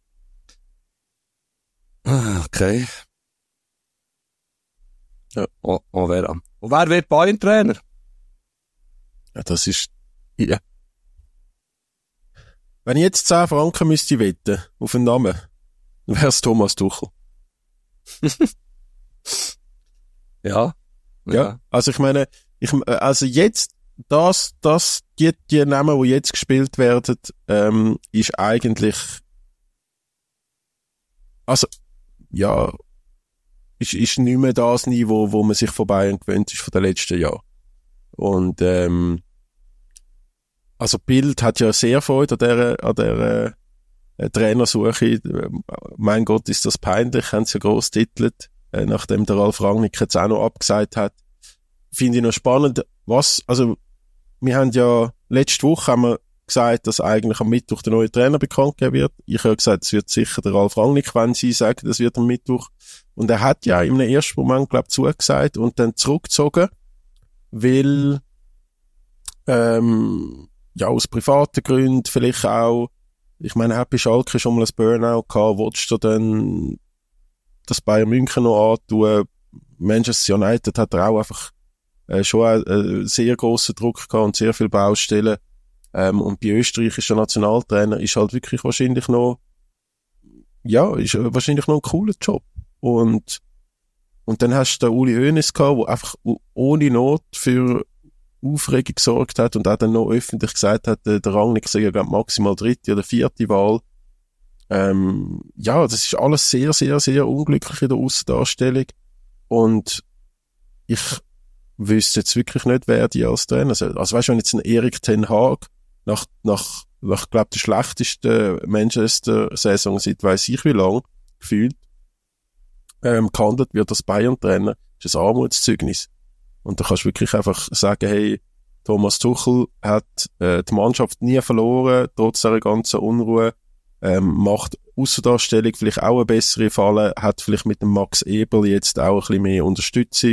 Okay. Ja. Wer wird Bayern-Trainer? Ja, das ist, ja. Wenn ich jetzt 10 Franken müsste wetten auf einen Namen, dann wäre es Thomas Tuchel. Ja. Also ich meine, also jetzt, die Namen, die jetzt gespielt werden, ist eigentlich, also, ja, ist nicht mehr das Niveau, wo man sich von Bayern gewöhnt ist von den letzten Jahren. Und, also Bild hat ja sehr Freude an der Trainersuche. Mein Gott, ist das peinlich, haben sie ja gross titelt, nachdem der Ralf Rangnick jetzt auch noch abgesagt hat. finde ich noch spannend, wir haben ja, letzte Woche haben wir gesagt, dass eigentlich am Mittwoch der neue Trainer bekannt gegeben wird. Ich habe gesagt, es wird sicher der Ralf Rangnick, wenn sie sagen, das wird am Mittwoch. Und er hat ja im ersten Moment, glaube ich, zugesagt und dann zurückgezogen, weil, aus privaten Gründen vielleicht auch, ich meine, er hat bei Schalke schon mal ein Burnout gehabt, willst du dann das Bayern München noch antun? Manchester United hat er auch einfach schon einen sehr grossen Druck gehabt und sehr viele Baustellen. Und bei österreichischer Nationaltrainer ist halt wirklich wahrscheinlich noch ein cooler Job. Und dann hast du den Uli Hoeneß gehabt, der einfach ohne Not für Aufregung gesorgt hat und auch dann noch öffentlich gesagt hat, der Rangnick sei ja maximal 3. oder 4. Wahl. Das ist alles sehr, sehr, sehr unglücklich in der Aussendarstellung. Und ich wüsste jetzt wirklich nicht, wer die als Trainer soll. Also weißt du, wenn jetzt ein Erik ten Hag nach ich glaube, der schlechtesten Manchester-Saison seit weiss ich wie lang gefühlt, gehandelt wird als Bayern-Trainer, ist ein Armutszeugnis. Und da kannst du wirklich einfach sagen, hey, Thomas Tuchel hat die Mannschaft nie verloren, trotz der ganzen Unruhe, macht Aussendarstellung vielleicht auch eine bessere Falle, hat vielleicht mit dem Max Ebel jetzt auch ein bisschen mehr Unterstützung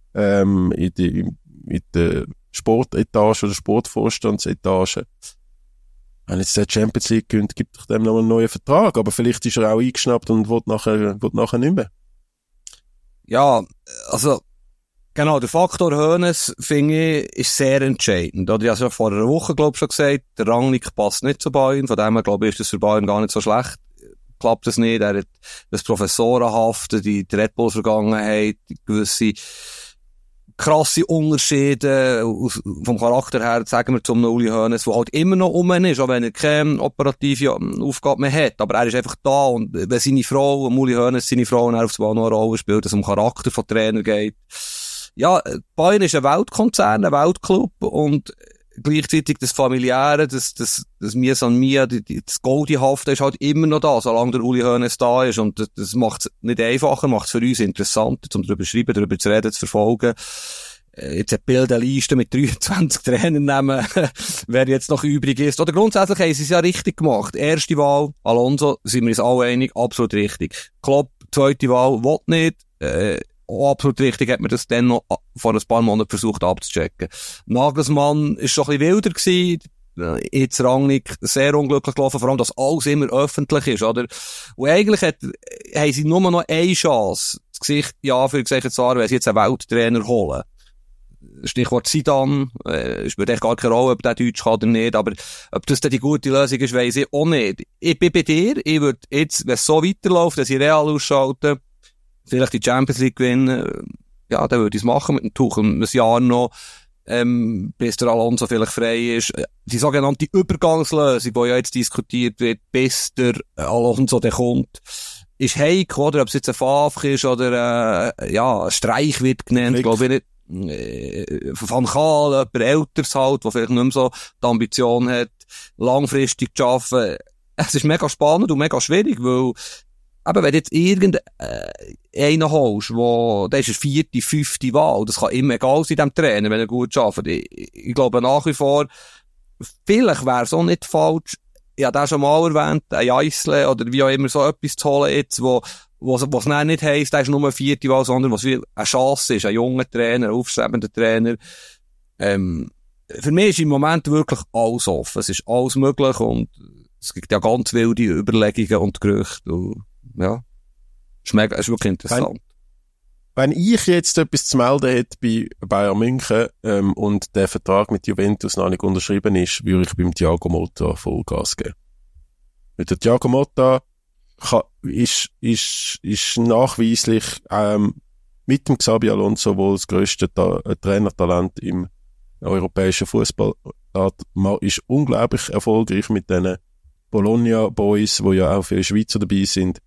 in der Sportetage oder Sportvorstandsetage. Wenn jetzt der Champions League gönnt, gibt doch dem noch einen neuen Vertrag, aber vielleicht ist er auch eingeschnappt und will nachher nicht mehr. Ja, also genau, der Faktor Hoeneß, finde ich, ist sehr entscheidend. Oder ich habe ja vor einer Woche, glaube ich, schon gesagt, der Rangnick passt nicht zu Bayern, von dem her, glaube ich, ist das für Bayern gar nicht so schlecht. Klappt es nicht, er hat das Professorenhafte, die Red Bull-Vergangenheit, gewisse krasse Unterschiede vom Charakter her, sagen wir zum Uli Hoeneß, der halt immer noch ist, auch wenn er keine operative Aufgabe mehr hat. Aber er ist einfach da und wenn seine Frau, Uli Hoeneß, seine Frau aufs Mal noch eine Rolle spielt, dass es um Charakter von Trainer geht. Ja, Bayern ist ein Weltkonzern, ein Weltclub und gleichzeitig das Familiäre, das Mies an mir, das Goldihafte ist halt immer noch da, solange der Uli Hoeneß da ist und das macht es nicht einfacher, macht es für uns interessanter, um darüber zu schreiben, darüber zu reden, zu verfolgen. Jetzt eine Bilderliste mit 23 Trainernamen, wer jetzt noch übrig ist. Oder grundsätzlich haben sie es ja richtig gemacht. Erste Wahl, Alonso, sind wir uns alle einig, absolut richtig. Klopp, zweite Wahl, will nicht, absolut richtig, hat man das dann noch vor ein paar Monaten versucht abzuchecken. Nagelsmann ist schon ein bisschen wilder gewesen. Jetzt Rangnick sehr unglücklich gelaufen, vor allem, dass alles immer öffentlich ist, oder? Und eigentlich haben sie nur noch eine Chance, das Gesicht, ja, für gesagt zu wenn sie jetzt einen Welttrainer holen. Stichwort Zidane, spielt echt gar keine Rolle, ob der Deutsch kann oder nicht, aber ob das dann die gute Lösung ist, weiss ich auch nicht. Ich bin bei dir, ich würde jetzt, wenn es so weiterläuft, dass ich Real ausschalte, vielleicht die Champions League gewinnen, ja, dann würde ich es machen mit dem Tuchel, ein Jahr noch, bis der Alonso vielleicht frei ist. Die sogenannte Übergangslösung, die ja jetzt diskutiert wird, bis der Alonso dann kommt, ist heikel, oder? Ob es jetzt ein Favre ist oder, ein Streich wird genannt, glaube ich nicht. Van Gaal, jemand Älteres halt, der vielleicht nicht mehr so die Ambition hat, langfristig zu arbeiten. Es ist mega spannend und mega schwierig, weil aber wenn du jetzt irgendeinen holst, der ist eine 4., 5. Wahl, das kann immer egal sein, dem Trainer, wenn er gut arbeitet. Ich glaube nach wie vor, vielleicht wäre es auch nicht falsch, ich habe das schon mal erwähnt, ein Jaisle oder wie auch immer so etwas zu holen jetzt, was dann nicht heisst, der ist nur eine 4. Wahl, sondern was wie eine Chance ist, ein junger Trainer, ein aufstrebender Trainer. Für mich ist im Moment wirklich alles offen. Es ist alles möglich und es gibt ja ganz wilde Überlegungen und Gerüchte. Und ja, ist wirklich interessant. Wenn ich jetzt etwas zu melden hätte bei Bayern München und der Vertrag mit Juventus noch nicht unterschrieben ist, würde ich beim Thiago Motta Vollgas geben. Mit der Thiago Motta ist nachweislich mit dem Xabi Alonso wohl das grösste Trainertalent im europäischen Fußball. Ist unglaublich erfolgreich mit den Bologna Boys, die ja auch für die Schweizer dabei sind.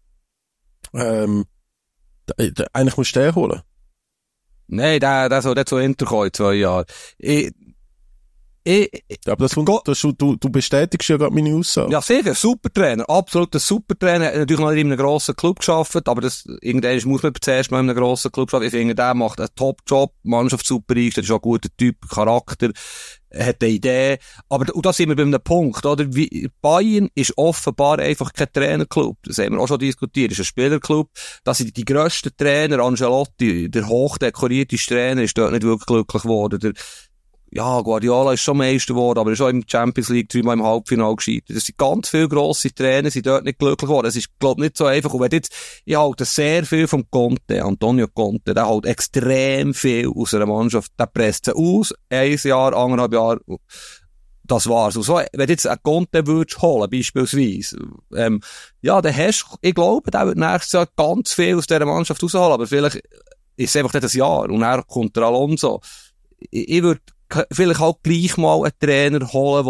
Eigentlich musst du den holen. Nein, der soll zu Inter kommen in 2 Jahren. Aber du bestätigst ja gerade meine Aussage. Ja, sicher, super Trainer, absolut ein super Trainer. Er hat natürlich noch in einem grossen Club gearbeitet, aber irgendwann muss man zuerst mal in einem grossen Club arbeiten. Ich finde, der macht einen Top-Job, Mannschaft super eingestellt, ist auch ein guter Typ, Charakter, hat eine Idee. Und da sind wir bei einem Punkt, oder? Bayern ist offenbar einfach kein Trainerclub. Das haben wir auch schon diskutiert. Es ist ein Spielerclub. Das sind die grössten Trainer. Ancelotti, der hochdekorierteste Trainer, ist dort nicht wirklich glücklich geworden. Guardiola ist schon Meister geworden, aber er ist auch im Champions League 3-mal im Halbfinale gescheitert. Es sind ganz viele grosse Trainer, sind dort nicht glücklich geworden. Es ist, glaube ich, nicht so einfach. Und ich halte sehr viel vom Antonio Conte, der hält extrem viel aus einer Mannschaft. Der presst sie aus, 1 Jahr, 1,5 Jahre, das war's. Und so, wenn du jetzt einen Conte würdest holen, beispielsweise, dann ich glaube, der wird nächstes Jahr ganz viel aus dieser Mannschaft rausholen, aber vielleicht ist es einfach nicht ein Jahr. Und dann kommt der Alonso. Ich würde vielleicht halt gleich mal einen Trainer holen,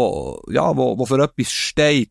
wo für etwas steht,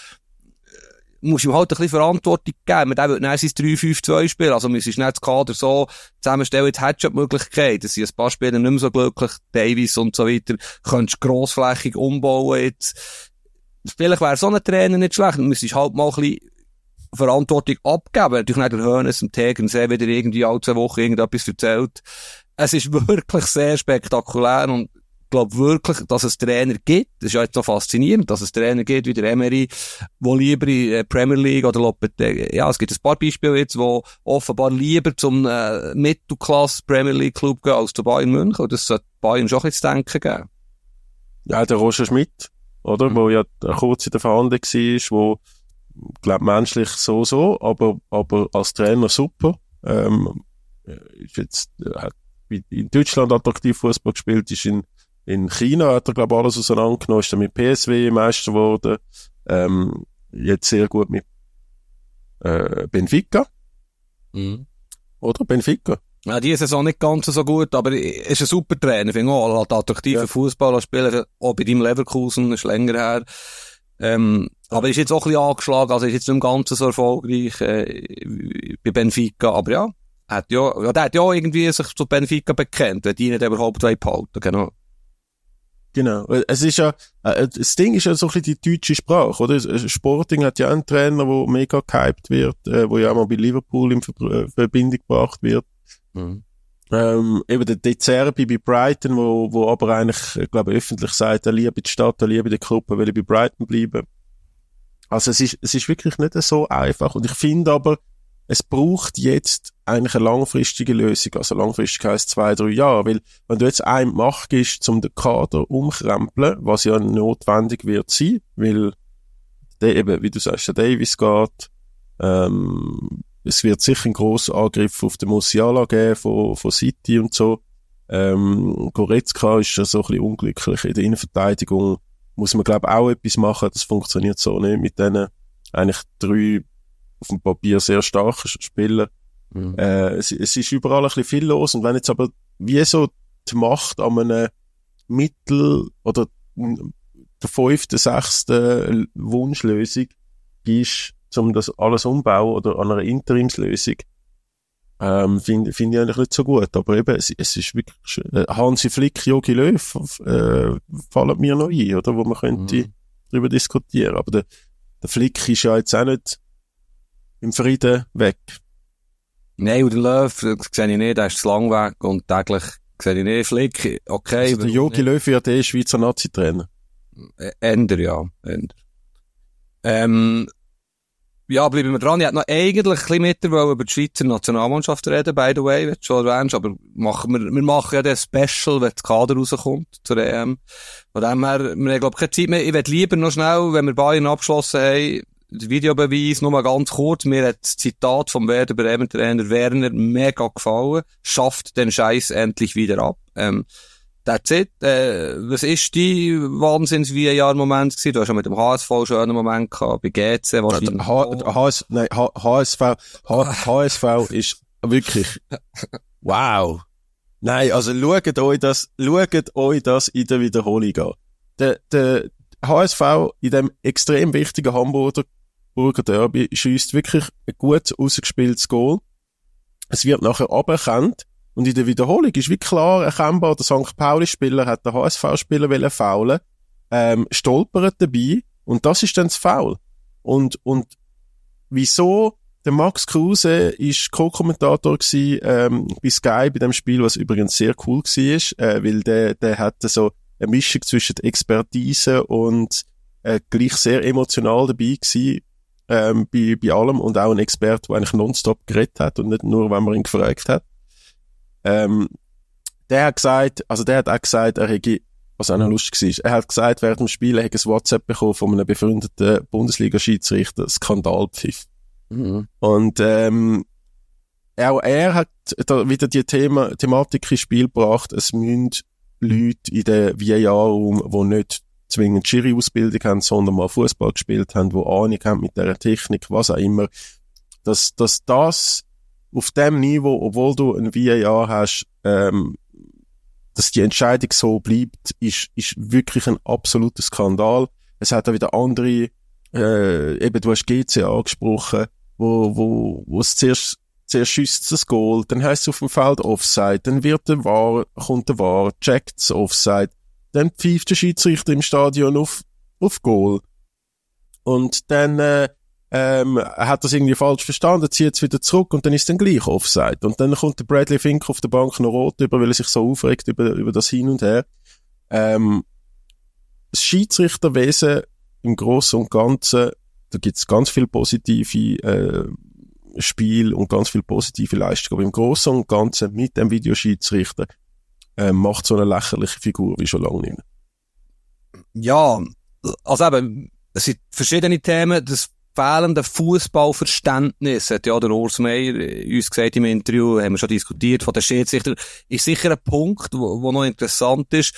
muss ihm halt ein bisschen Verantwortung geben. Der wird dann sein 3-5-2 spielen. Also müsstest du nicht das Kader so zusammenstellen, jetzt hättest du die Möglichkeit. Es sind ein paar Spieler nicht mehr so glücklich, Davies und so weiter. Könntest grossflächig umbauen jetzt. Vielleicht wäre so ein Trainer nicht schlecht. Du müsstest halt mal ein bisschen Verantwortung abgeben. Natürlich nicht der Hoeneß am Tegernsee wieder irgendwie alle 2 Wochen irgendetwas erzählt. Es ist wirklich sehr spektakulär und ich glaube wirklich, dass es Trainer gibt. Das ist ja jetzt so faszinierend, dass es Trainer gibt wie der Emery, wo lieber in der Premier League oder Lopetegui. Ja, es gibt ein paar Beispiele jetzt, wo offenbar lieber zum Mittelklasse Premier League Club gehen als zu Bayern München. Und das sollte Bayern schon ein bisschen zu denken geben. Ja, der Roger Schmidt, oder? Wo ja kurz in der Verhandlung war, wo, glaub, menschlich so, aber als Trainer super. Ist jetzt, hat in Deutschland attraktiv Fußball gespielt, ist in China hat er, glaube ich, alles auseinandergenommen, ist dann mit PSV Meister geworden, jetzt sehr gut mit Benfica. Mhm. Oder? Benfica. Ja, die Saison nicht ganz so gut, aber er ist ein super Trainer, finde ich auch. Er hat attraktiven Fußball spielen, auch bei deinem Leverkusen, ist länger her. Aber er ist jetzt auch ein bisschen angeschlagen, also er ist jetzt nicht im Ganzen so erfolgreich bei Benfica, aber ja. Der hat ja irgendwie sich zu Benfica bekennt, wenn die nicht überhaupt behalten, genau. Genau. Es ist ja, das Ding ist ja so ein bisschen die deutsche Sprache, oder? Sporting hat ja einen Trainer, der mega gehypt wird, wo ja auch mal bei Liverpool in Verbindung gebracht wird. Mhm. Eben der De Zerbi bei Brighton, wo aber eigentlich, ich glaube, öffentlich sagt, er liebe die Stadt, er liebe den Club, er will bei Brighton bleiben. Also es ist wirklich nicht so einfach. Und ich finde aber, es braucht jetzt eigentlich eine langfristige Lösung. Also langfristig heisst 2-3 Jahre. Weil, wenn du jetzt eine Macht gibst, um den Kader umkrempeln, was ja notwendig wird sein, weil der eben, wie du sagst, der Davies geht, es wird sicher einen grossen Angriff auf den Musiala geben von City und so. Goretzka ist ja so ein bisschen unglücklich. In der Innenverteidigung muss man, glaube ich, auch etwas machen. Das funktioniert so nicht mit denen eigentlich 3 auf dem Papier sehr starke Spieler. Mhm. Es ist überall ein bisschen viel los. Und wenn jetzt aber wie so die Macht an einem Mittel- oder der 5., 6. Wunschlösung ist, um das alles umbauen oder an einer Interimslösung, finde ich eigentlich nicht so gut. Aber eben, es ist wirklich, Hansi Flick, Jogi Löw, fallen mir noch ein, oder? Wo man könnte drüber diskutieren. Aber der Flick ist ja jetzt auch nicht im Frieden weg. Nein, und der Löw, sehe ich nicht, der ist zu lang weg und täglich sehe ich nicht. Flick, okay. Also der Jogi Löw wird Schweizer Nazi-Trainer. Änder, ja. Ja, bleiben wir dran. Ich hätte noch eigentlich ein bisschen mit über die Schweizer Nationalmannschaft reden, by the way, wenn du schon erwähnst, aber wir machen ja das Special, wenn das Kader rauskommt zur EM. Von dem her, wir haben, glaube ich, keine Zeit mehr. Ich würde lieber noch schnell, wenn wir Bayern abgeschlossen haben, den Videobeweis, nur mal ganz kurz. Mir hat das Zitat vom Werder Bremen Trainer Werner mega gefallen. Schafft den Scheiß endlich wieder ab. That's it. Was ist die Wahnsinns-VR-Moment gewesen? Du hast ja mit dem HSV einen schönen Moment gehabt, bei GC wahrscheinlich. HSV ist wirklich, wow. Nein, also schaut euch das in der Wiederholung an. Der HSV in dem extrem wichtigen Hamburger Derby schiesst wirklich ein gut ausgespieltes Goal. Es wird nachher aberkannt Und in der Wiederholung ist wie klar erkennbar, der St. Pauli-Spieler hat den HSV-Spieler faulen, stolpert dabei, und das ist dann das Foul. Und wieso? Der Max Kruse ist Co-Kommentator gewesen, bei Sky, bei dem Spiel, was übrigens sehr cool war, weil der hatte so eine Mischung zwischen Expertise und gleich sehr emotional dabei gewesen, bei allem, und auch ein Experte, der eigentlich nonstop geredet hat und nicht nur, wenn man ihn gefragt hat. Der hat auch gesagt, er hätte, was auch noch lustig war, er hat gesagt, während dem Spiel er hätte ein WhatsApp bekommen von einem befreundeten Bundesliga-Schiedsrichter, Skandalpfiff. Mhm. Und auch er hat da wieder die Thematik ins Spiel gebracht, es müssen Leute in den VAR-Raum, die nicht zwingend Schiri-Ausbildung haben, sondern mal Fußball gespielt haben, die Ahnung haben mit dieser Technik, was auch immer, dass das auf dem Niveau, obwohl du ein VAR hast, dass die Entscheidung so bleibt, ist wirklich ein absoluter Skandal. Es hat auch wieder andere, eben du hast GC angesprochen, wo es zuerst schießt das Goal, dann heisst es auf dem Feld Offside, dann kommt der VAR, checkt das Offside, dann pfeift der Schiedsrichter im Stadion auf Goal. Und dann hat das irgendwie falsch verstanden, zieht es wieder zurück und dann ist dann gleich Offside. Und dann kommt der Bradley Fink auf der Bank noch rot über, weil er sich so aufregt über das Hin und Her. Das Schiedsrichterwesen im Großen und Ganzen, da gibt's ganz viel positive Spiel und ganz viel positive Leistung. Aber im Großen und Ganzen mit dem Videoschiedsrichter macht so eine lächerliche Figur wie schon lange nicht mehr. Ja, also eben, es sind verschiedene Themen. Das fehlende Fußballverständnis, hat ja der Urs Meier uns gesagt im Interview, haben wir schon diskutiert, von den Schiedsrichtern, ist sicher ein Punkt, wo noch interessant ist.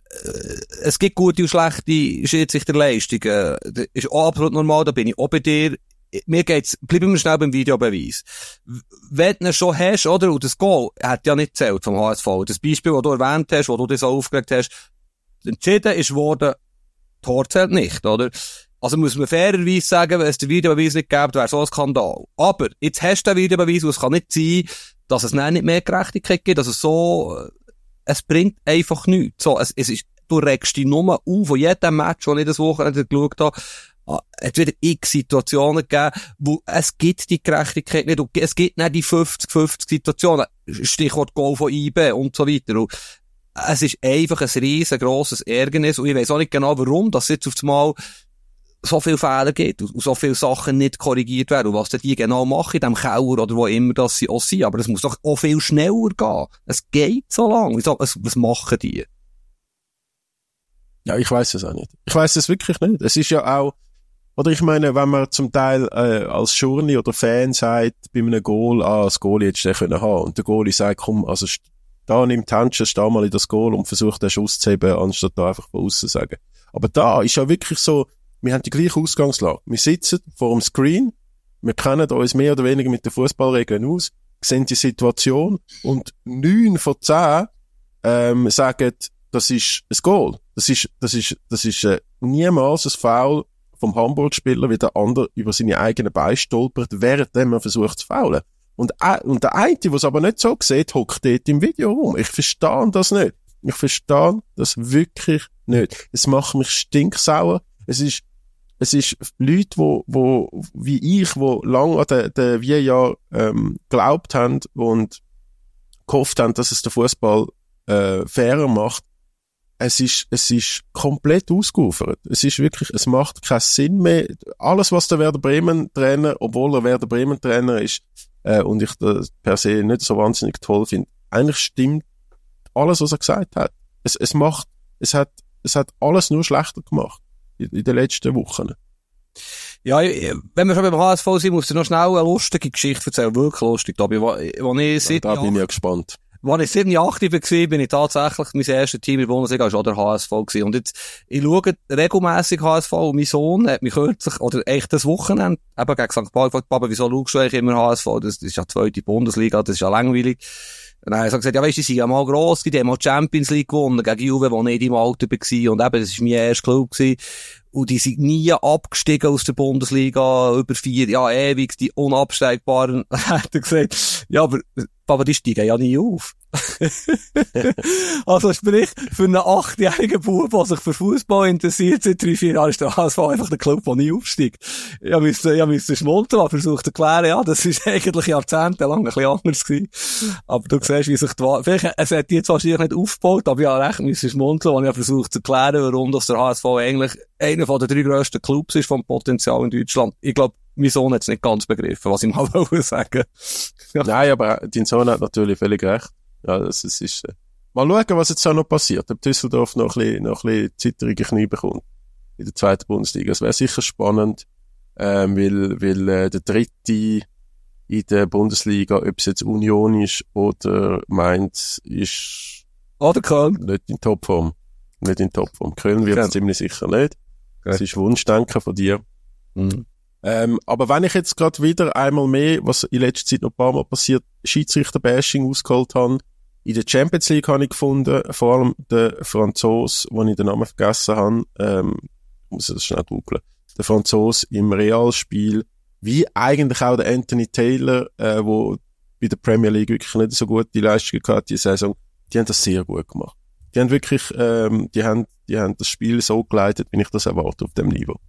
Es gibt gute und schlechte Schiedsrichterleistungen. Das ist auch absolut normal, da bin ich auch bei dir. Mir geht's, bleiben wir schnell beim Videobeweis. Wenn du ihn schon hast, oder? Und das Goal hat ja nicht zählt vom HSV. Das Beispiel, das du erwähnt hast, wo du das so aufgeregt hast, entschieden ist worden, Tor zählt nicht, oder? Also muss man fairerweise sagen, wenn es den Videobeweis nicht gäbe, wäre so ein Skandal. Aber jetzt hast du den Videobeweis und es kann nicht sein, dass es nicht mehr Gerechtigkeit gibt, dass es so, es bringt einfach nichts. So, es ist, du regst dich nur auf, von jedem Match, das ich das Wochenende geschaut habe, es wird x Situationen gegeben, wo es gibt die Gerechtigkeit nicht, und es gibt nicht die 50-50 Situationen, Stichwort Goal von IB und so weiter. Und es ist einfach ein riesengroßes Ärgernis, und ich weiss auch nicht genau, warum, dass es jetzt auf einmal so viele Fehler gibt und so viele Sachen nicht korrigiert werden, und was die genau machen in diesem Keller oder wo immer das sie auch sind. Aber es muss doch auch viel schneller gehen. Es geht so lang. Was machen die? Ja, ich weiss es auch nicht. Ich weiss es wirklich nicht. Es ist ja auch, oder ich meine, wenn man zum Teil als Journey oder Fan sagt, bei einem Goal, das Goal hättest du können haben, und der Goalie sagt, komm, also da nimmt Händchen, steh mal in das Goal und versucht den Schuss zu heben, anstatt da einfach von aussen zu sagen. Aber da ist ja wirklich so, wir haben die gleiche Ausgangslage. Wir sitzen vor dem Screen, wir kennen uns mehr oder weniger mit den Fußballregeln aus, sehen die Situation, und 9 von 10 sagen, das ist ein Goal. Das ist niemals ein Foul vom Hamburg-Spieler, wie der andere über seine eigenen Beine stolpert, währenddem er versucht zu foulen. Und der eine, der es aber nicht so sieht, hockt dort im Video rum. Ich verstehe das nicht. Ich verstehe das wirklich nicht. Es macht mich stinksauer. Es ist Leute, wie ich, wo lange an den VAR geglaubt haben und gehofft haben, dass es den Fußball fairer macht. Es ist komplett ausgeufert. Es ist wirklich, es macht keinen Sinn mehr. Alles, was der Werder Bremen Trainer, obwohl er Werder Bremen Trainer ist, und ich das per se nicht so wahnsinnig toll finde, eigentlich stimmt alles, was er gesagt hat. Es hat alles nur schlechter gemacht in den letzten Wochen. Ja, wenn wir schon beim HSV sind, musst du noch schnell eine lustige Geschichte erzählen. Wirklich lustig, Tobi. Da bin ich ja gespannt. Als ich 7, 8 war, bin ich tatsächlich, mein erstes Team in der Bundesliga war auch der HSV gewesen. Und jetzt, ich schaue regelmässig HSV, und mein Sohn hat mich kürzlich, oder echt das Wochenende, eben gegen St. Pauli gefragt, Papa, wieso schaust du eigentlich immer HSV? Das ist ja die 2. Bundesliga, das ist ja langweilig. Und dann habe ich gesagt, ja, weisst du, die sind ja mal gross, die haben mal Champions League gewonnen, gegen Juve, wo ich im Alter war, und eben, das war mein erster Club gewesen. Und die sind nie abgestiegen aus der Bundesliga, über 4 Jahre ewig, die unabsteigbaren. Hat er gesagt, ja, aber Papa, die steigen ja nie auf. Also sprich, für einen 8-jährigen Bub, der sich für Fußball interessiert, seit 3-4 Jahren ist der HSV einfach der Club, der nie aufsteigt. Ich musste schmunzeln, aber versucht zu erklären, ja, das ist eigentlich jahrzehntelang ein bisschen anders gewesen. Aber du siehst, wie sich vielleicht, es hat jetzt wahrscheinlich nicht aufgebaut, aber ja, recht müssen schmunzeln, weil ich versucht zu erklären, warum das der HSV eigentlich einer von den 3 grössten Clubs ist vom Potenzial in Deutschland. Ich glaube, mein Sohn hat es nicht ganz begriffen, was ich mal wollte sagen. Ja. Nein, aber dein Sohn hat natürlich völlig recht. Ja, das ist, mal schauen, was jetzt auch noch passiert. Ob Düsseldorf noch ein bisschen zitterige Knie bekommt in der 2. Bundesliga. Es wäre sicher spannend, weil der Dritte in der Bundesliga, ob es jetzt Union ist oder Mainz, ist oder Köln. Nicht in Topform. Köln wird es ziemlich sicher nicht. Okay. Das ist Wunschdenken von dir. Mhm. Aber wenn ich jetzt gerade wieder einmal mehr, was in letzter Zeit noch ein paar Mal passiert, Schiedsrichter-Bashing ausgeholt habe, in der Champions League habe ich gefunden, vor allem der Franzose, wo ich den Namen vergessen habe, muss ich das schnell googeln, der Franzose im Realspiel, wie eigentlich auch der Anthony Taylor, wo bei der Premier League wirklich nicht so gute Leistungen gehabt diese Saison, die haben das sehr gut gemacht. Die haben wirklich, die haben das Spiel so geleitet, wie ich das erwarte auf dem Niveau.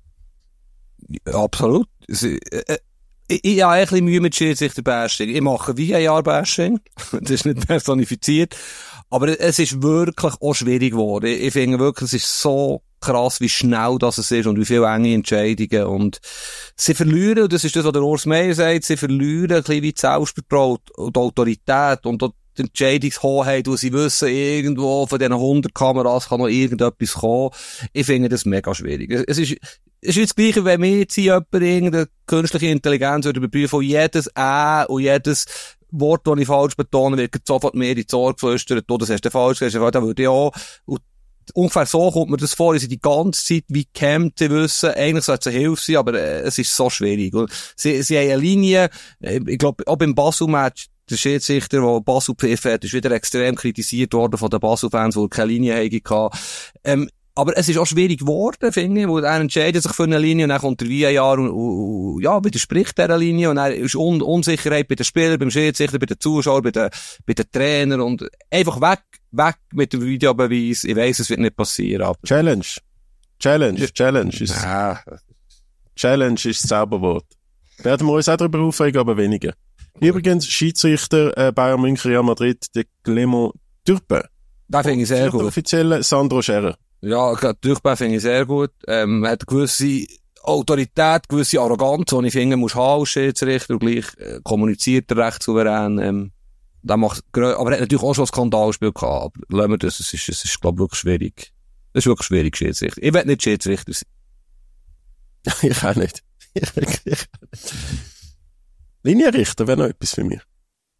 Ja, absolut. Ich habe ein bisschen Mühe mit Schiedsrichter-Bashing. Ich mache VAR-Bashing. Das ist nicht personifiziert. Aber es ist wirklich auch schwierig geworden. Ich finde wirklich, es ist so krass, wie schnell das ist und wie viele enge Entscheidungen. Und sie verlieren, und das ist das, was der Urs Meier sagt, sie verlieren ein bisschen wie die Selbstvertrauen und die Autorität und die Entscheidungshoheit, wo sie wissen, irgendwo von diesen 100 Kameras kann noch irgendetwas kommen. Ich finde das mega schwierig. Es ist das Gleiche, wenn wir jetzt hier irgendeine künstliche Intelligenz würde überprüfen, und jedes und jedes Wort, das ich falsch betone, wird sofort mir in die Ohr geflüstert, das hast du falsch gesagt, da würde ich auch. Und ungefähr so kommt mir das vor, dass sie die ganze Zeit wie gehemmt wissen, eigentlich sollte es eine Hilfe sein, aber es ist so schwierig. Und sie haben eine Linie, ich glaube, auch beim Basel-Match, der Schiedsrichter, der Basel pfiff hat, ist wieder extrem kritisiert worden von den Basel-Fans, die keine Linie hatten. Aber es ist auch schwierig geworden, finde ich, weil er entscheidet sich für eine Linie und dann kommt der VAR und ja, widerspricht dieser Linie und dann ist Unsicherheit bei den Spielern, beim Schiedsrichter, bei den Zuschauern, bei den Trainern und einfach weg mit dem Videobeweis. Ich weiss, es wird nicht passieren, aber... Challenge ist das Zauberwort. Werden wir uns auch darüber aufregen, aber weniger. Übrigens, Schiedsrichter Bayern München, Real Madrid, der Clément Turpin. Das finde ich sehr gut. Offiziell Sandro Scherer. Ja, Turpin finde ich sehr gut. Hat eine gewisse Autorität, gewisse Arroganz, die ich finde, muss haben als Schiedsrichter und gleich kommuniziert er recht souverän. Aber er hat natürlich auch schon ein Skandalspiel gehabt. Aber lassen wir das, es ist glaube ich, wirklich schwierig. Es ist wirklich schwierig, Schiedsrichter. Ich will nicht Schiedsrichter sein. Ich auch nicht. Linienrichter wäre noch etwas für mich.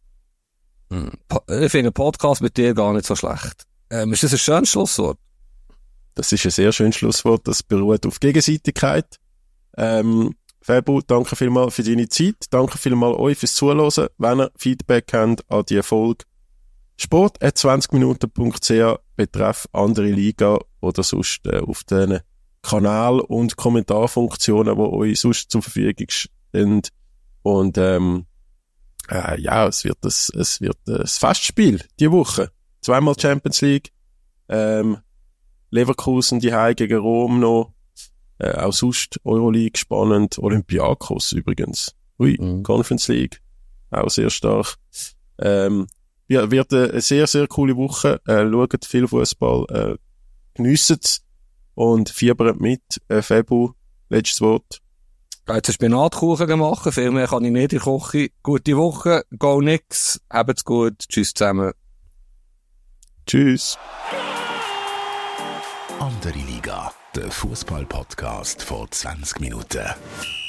Ich finde einen Podcast mit dir gar nicht so schlecht. Ist das ein schönes Schlusswort? Das ist ein sehr schönes Schlusswort. Das beruht auf Gegenseitigkeit. Fabu, danke vielmals für deine Zeit. Danke vielmals euch fürs Zuhören. Wenn ihr Feedback habt an die Folge, sport@20minuten.ch betreff andere Liga oder sonst auf den Kanal- und Kommentarfunktionen, die euch sonst zur Verfügung stehen. Und ja, es wird ein Festspiel die Woche. 2-mal Champions League. Leverkusen die Heim gegen Rom noch. Auch sonst Euroleague spannend. Olympiakos übrigens. Conference League. Auch sehr stark. Wird eine sehr, sehr coole Woche. Schaut viel Fußball. Geniessen's. Und fiebert mit. Fabu, letztes Wort. Jetzt einen Spinatkuchen gemacht. Viel mehr kann ich nicht in der Küche. Gute Woche. Go nix. Habt's gut. Tschüss zusammen. Tschüss. Andere Liga, der Fußball-Podcast vor 20 Minuten.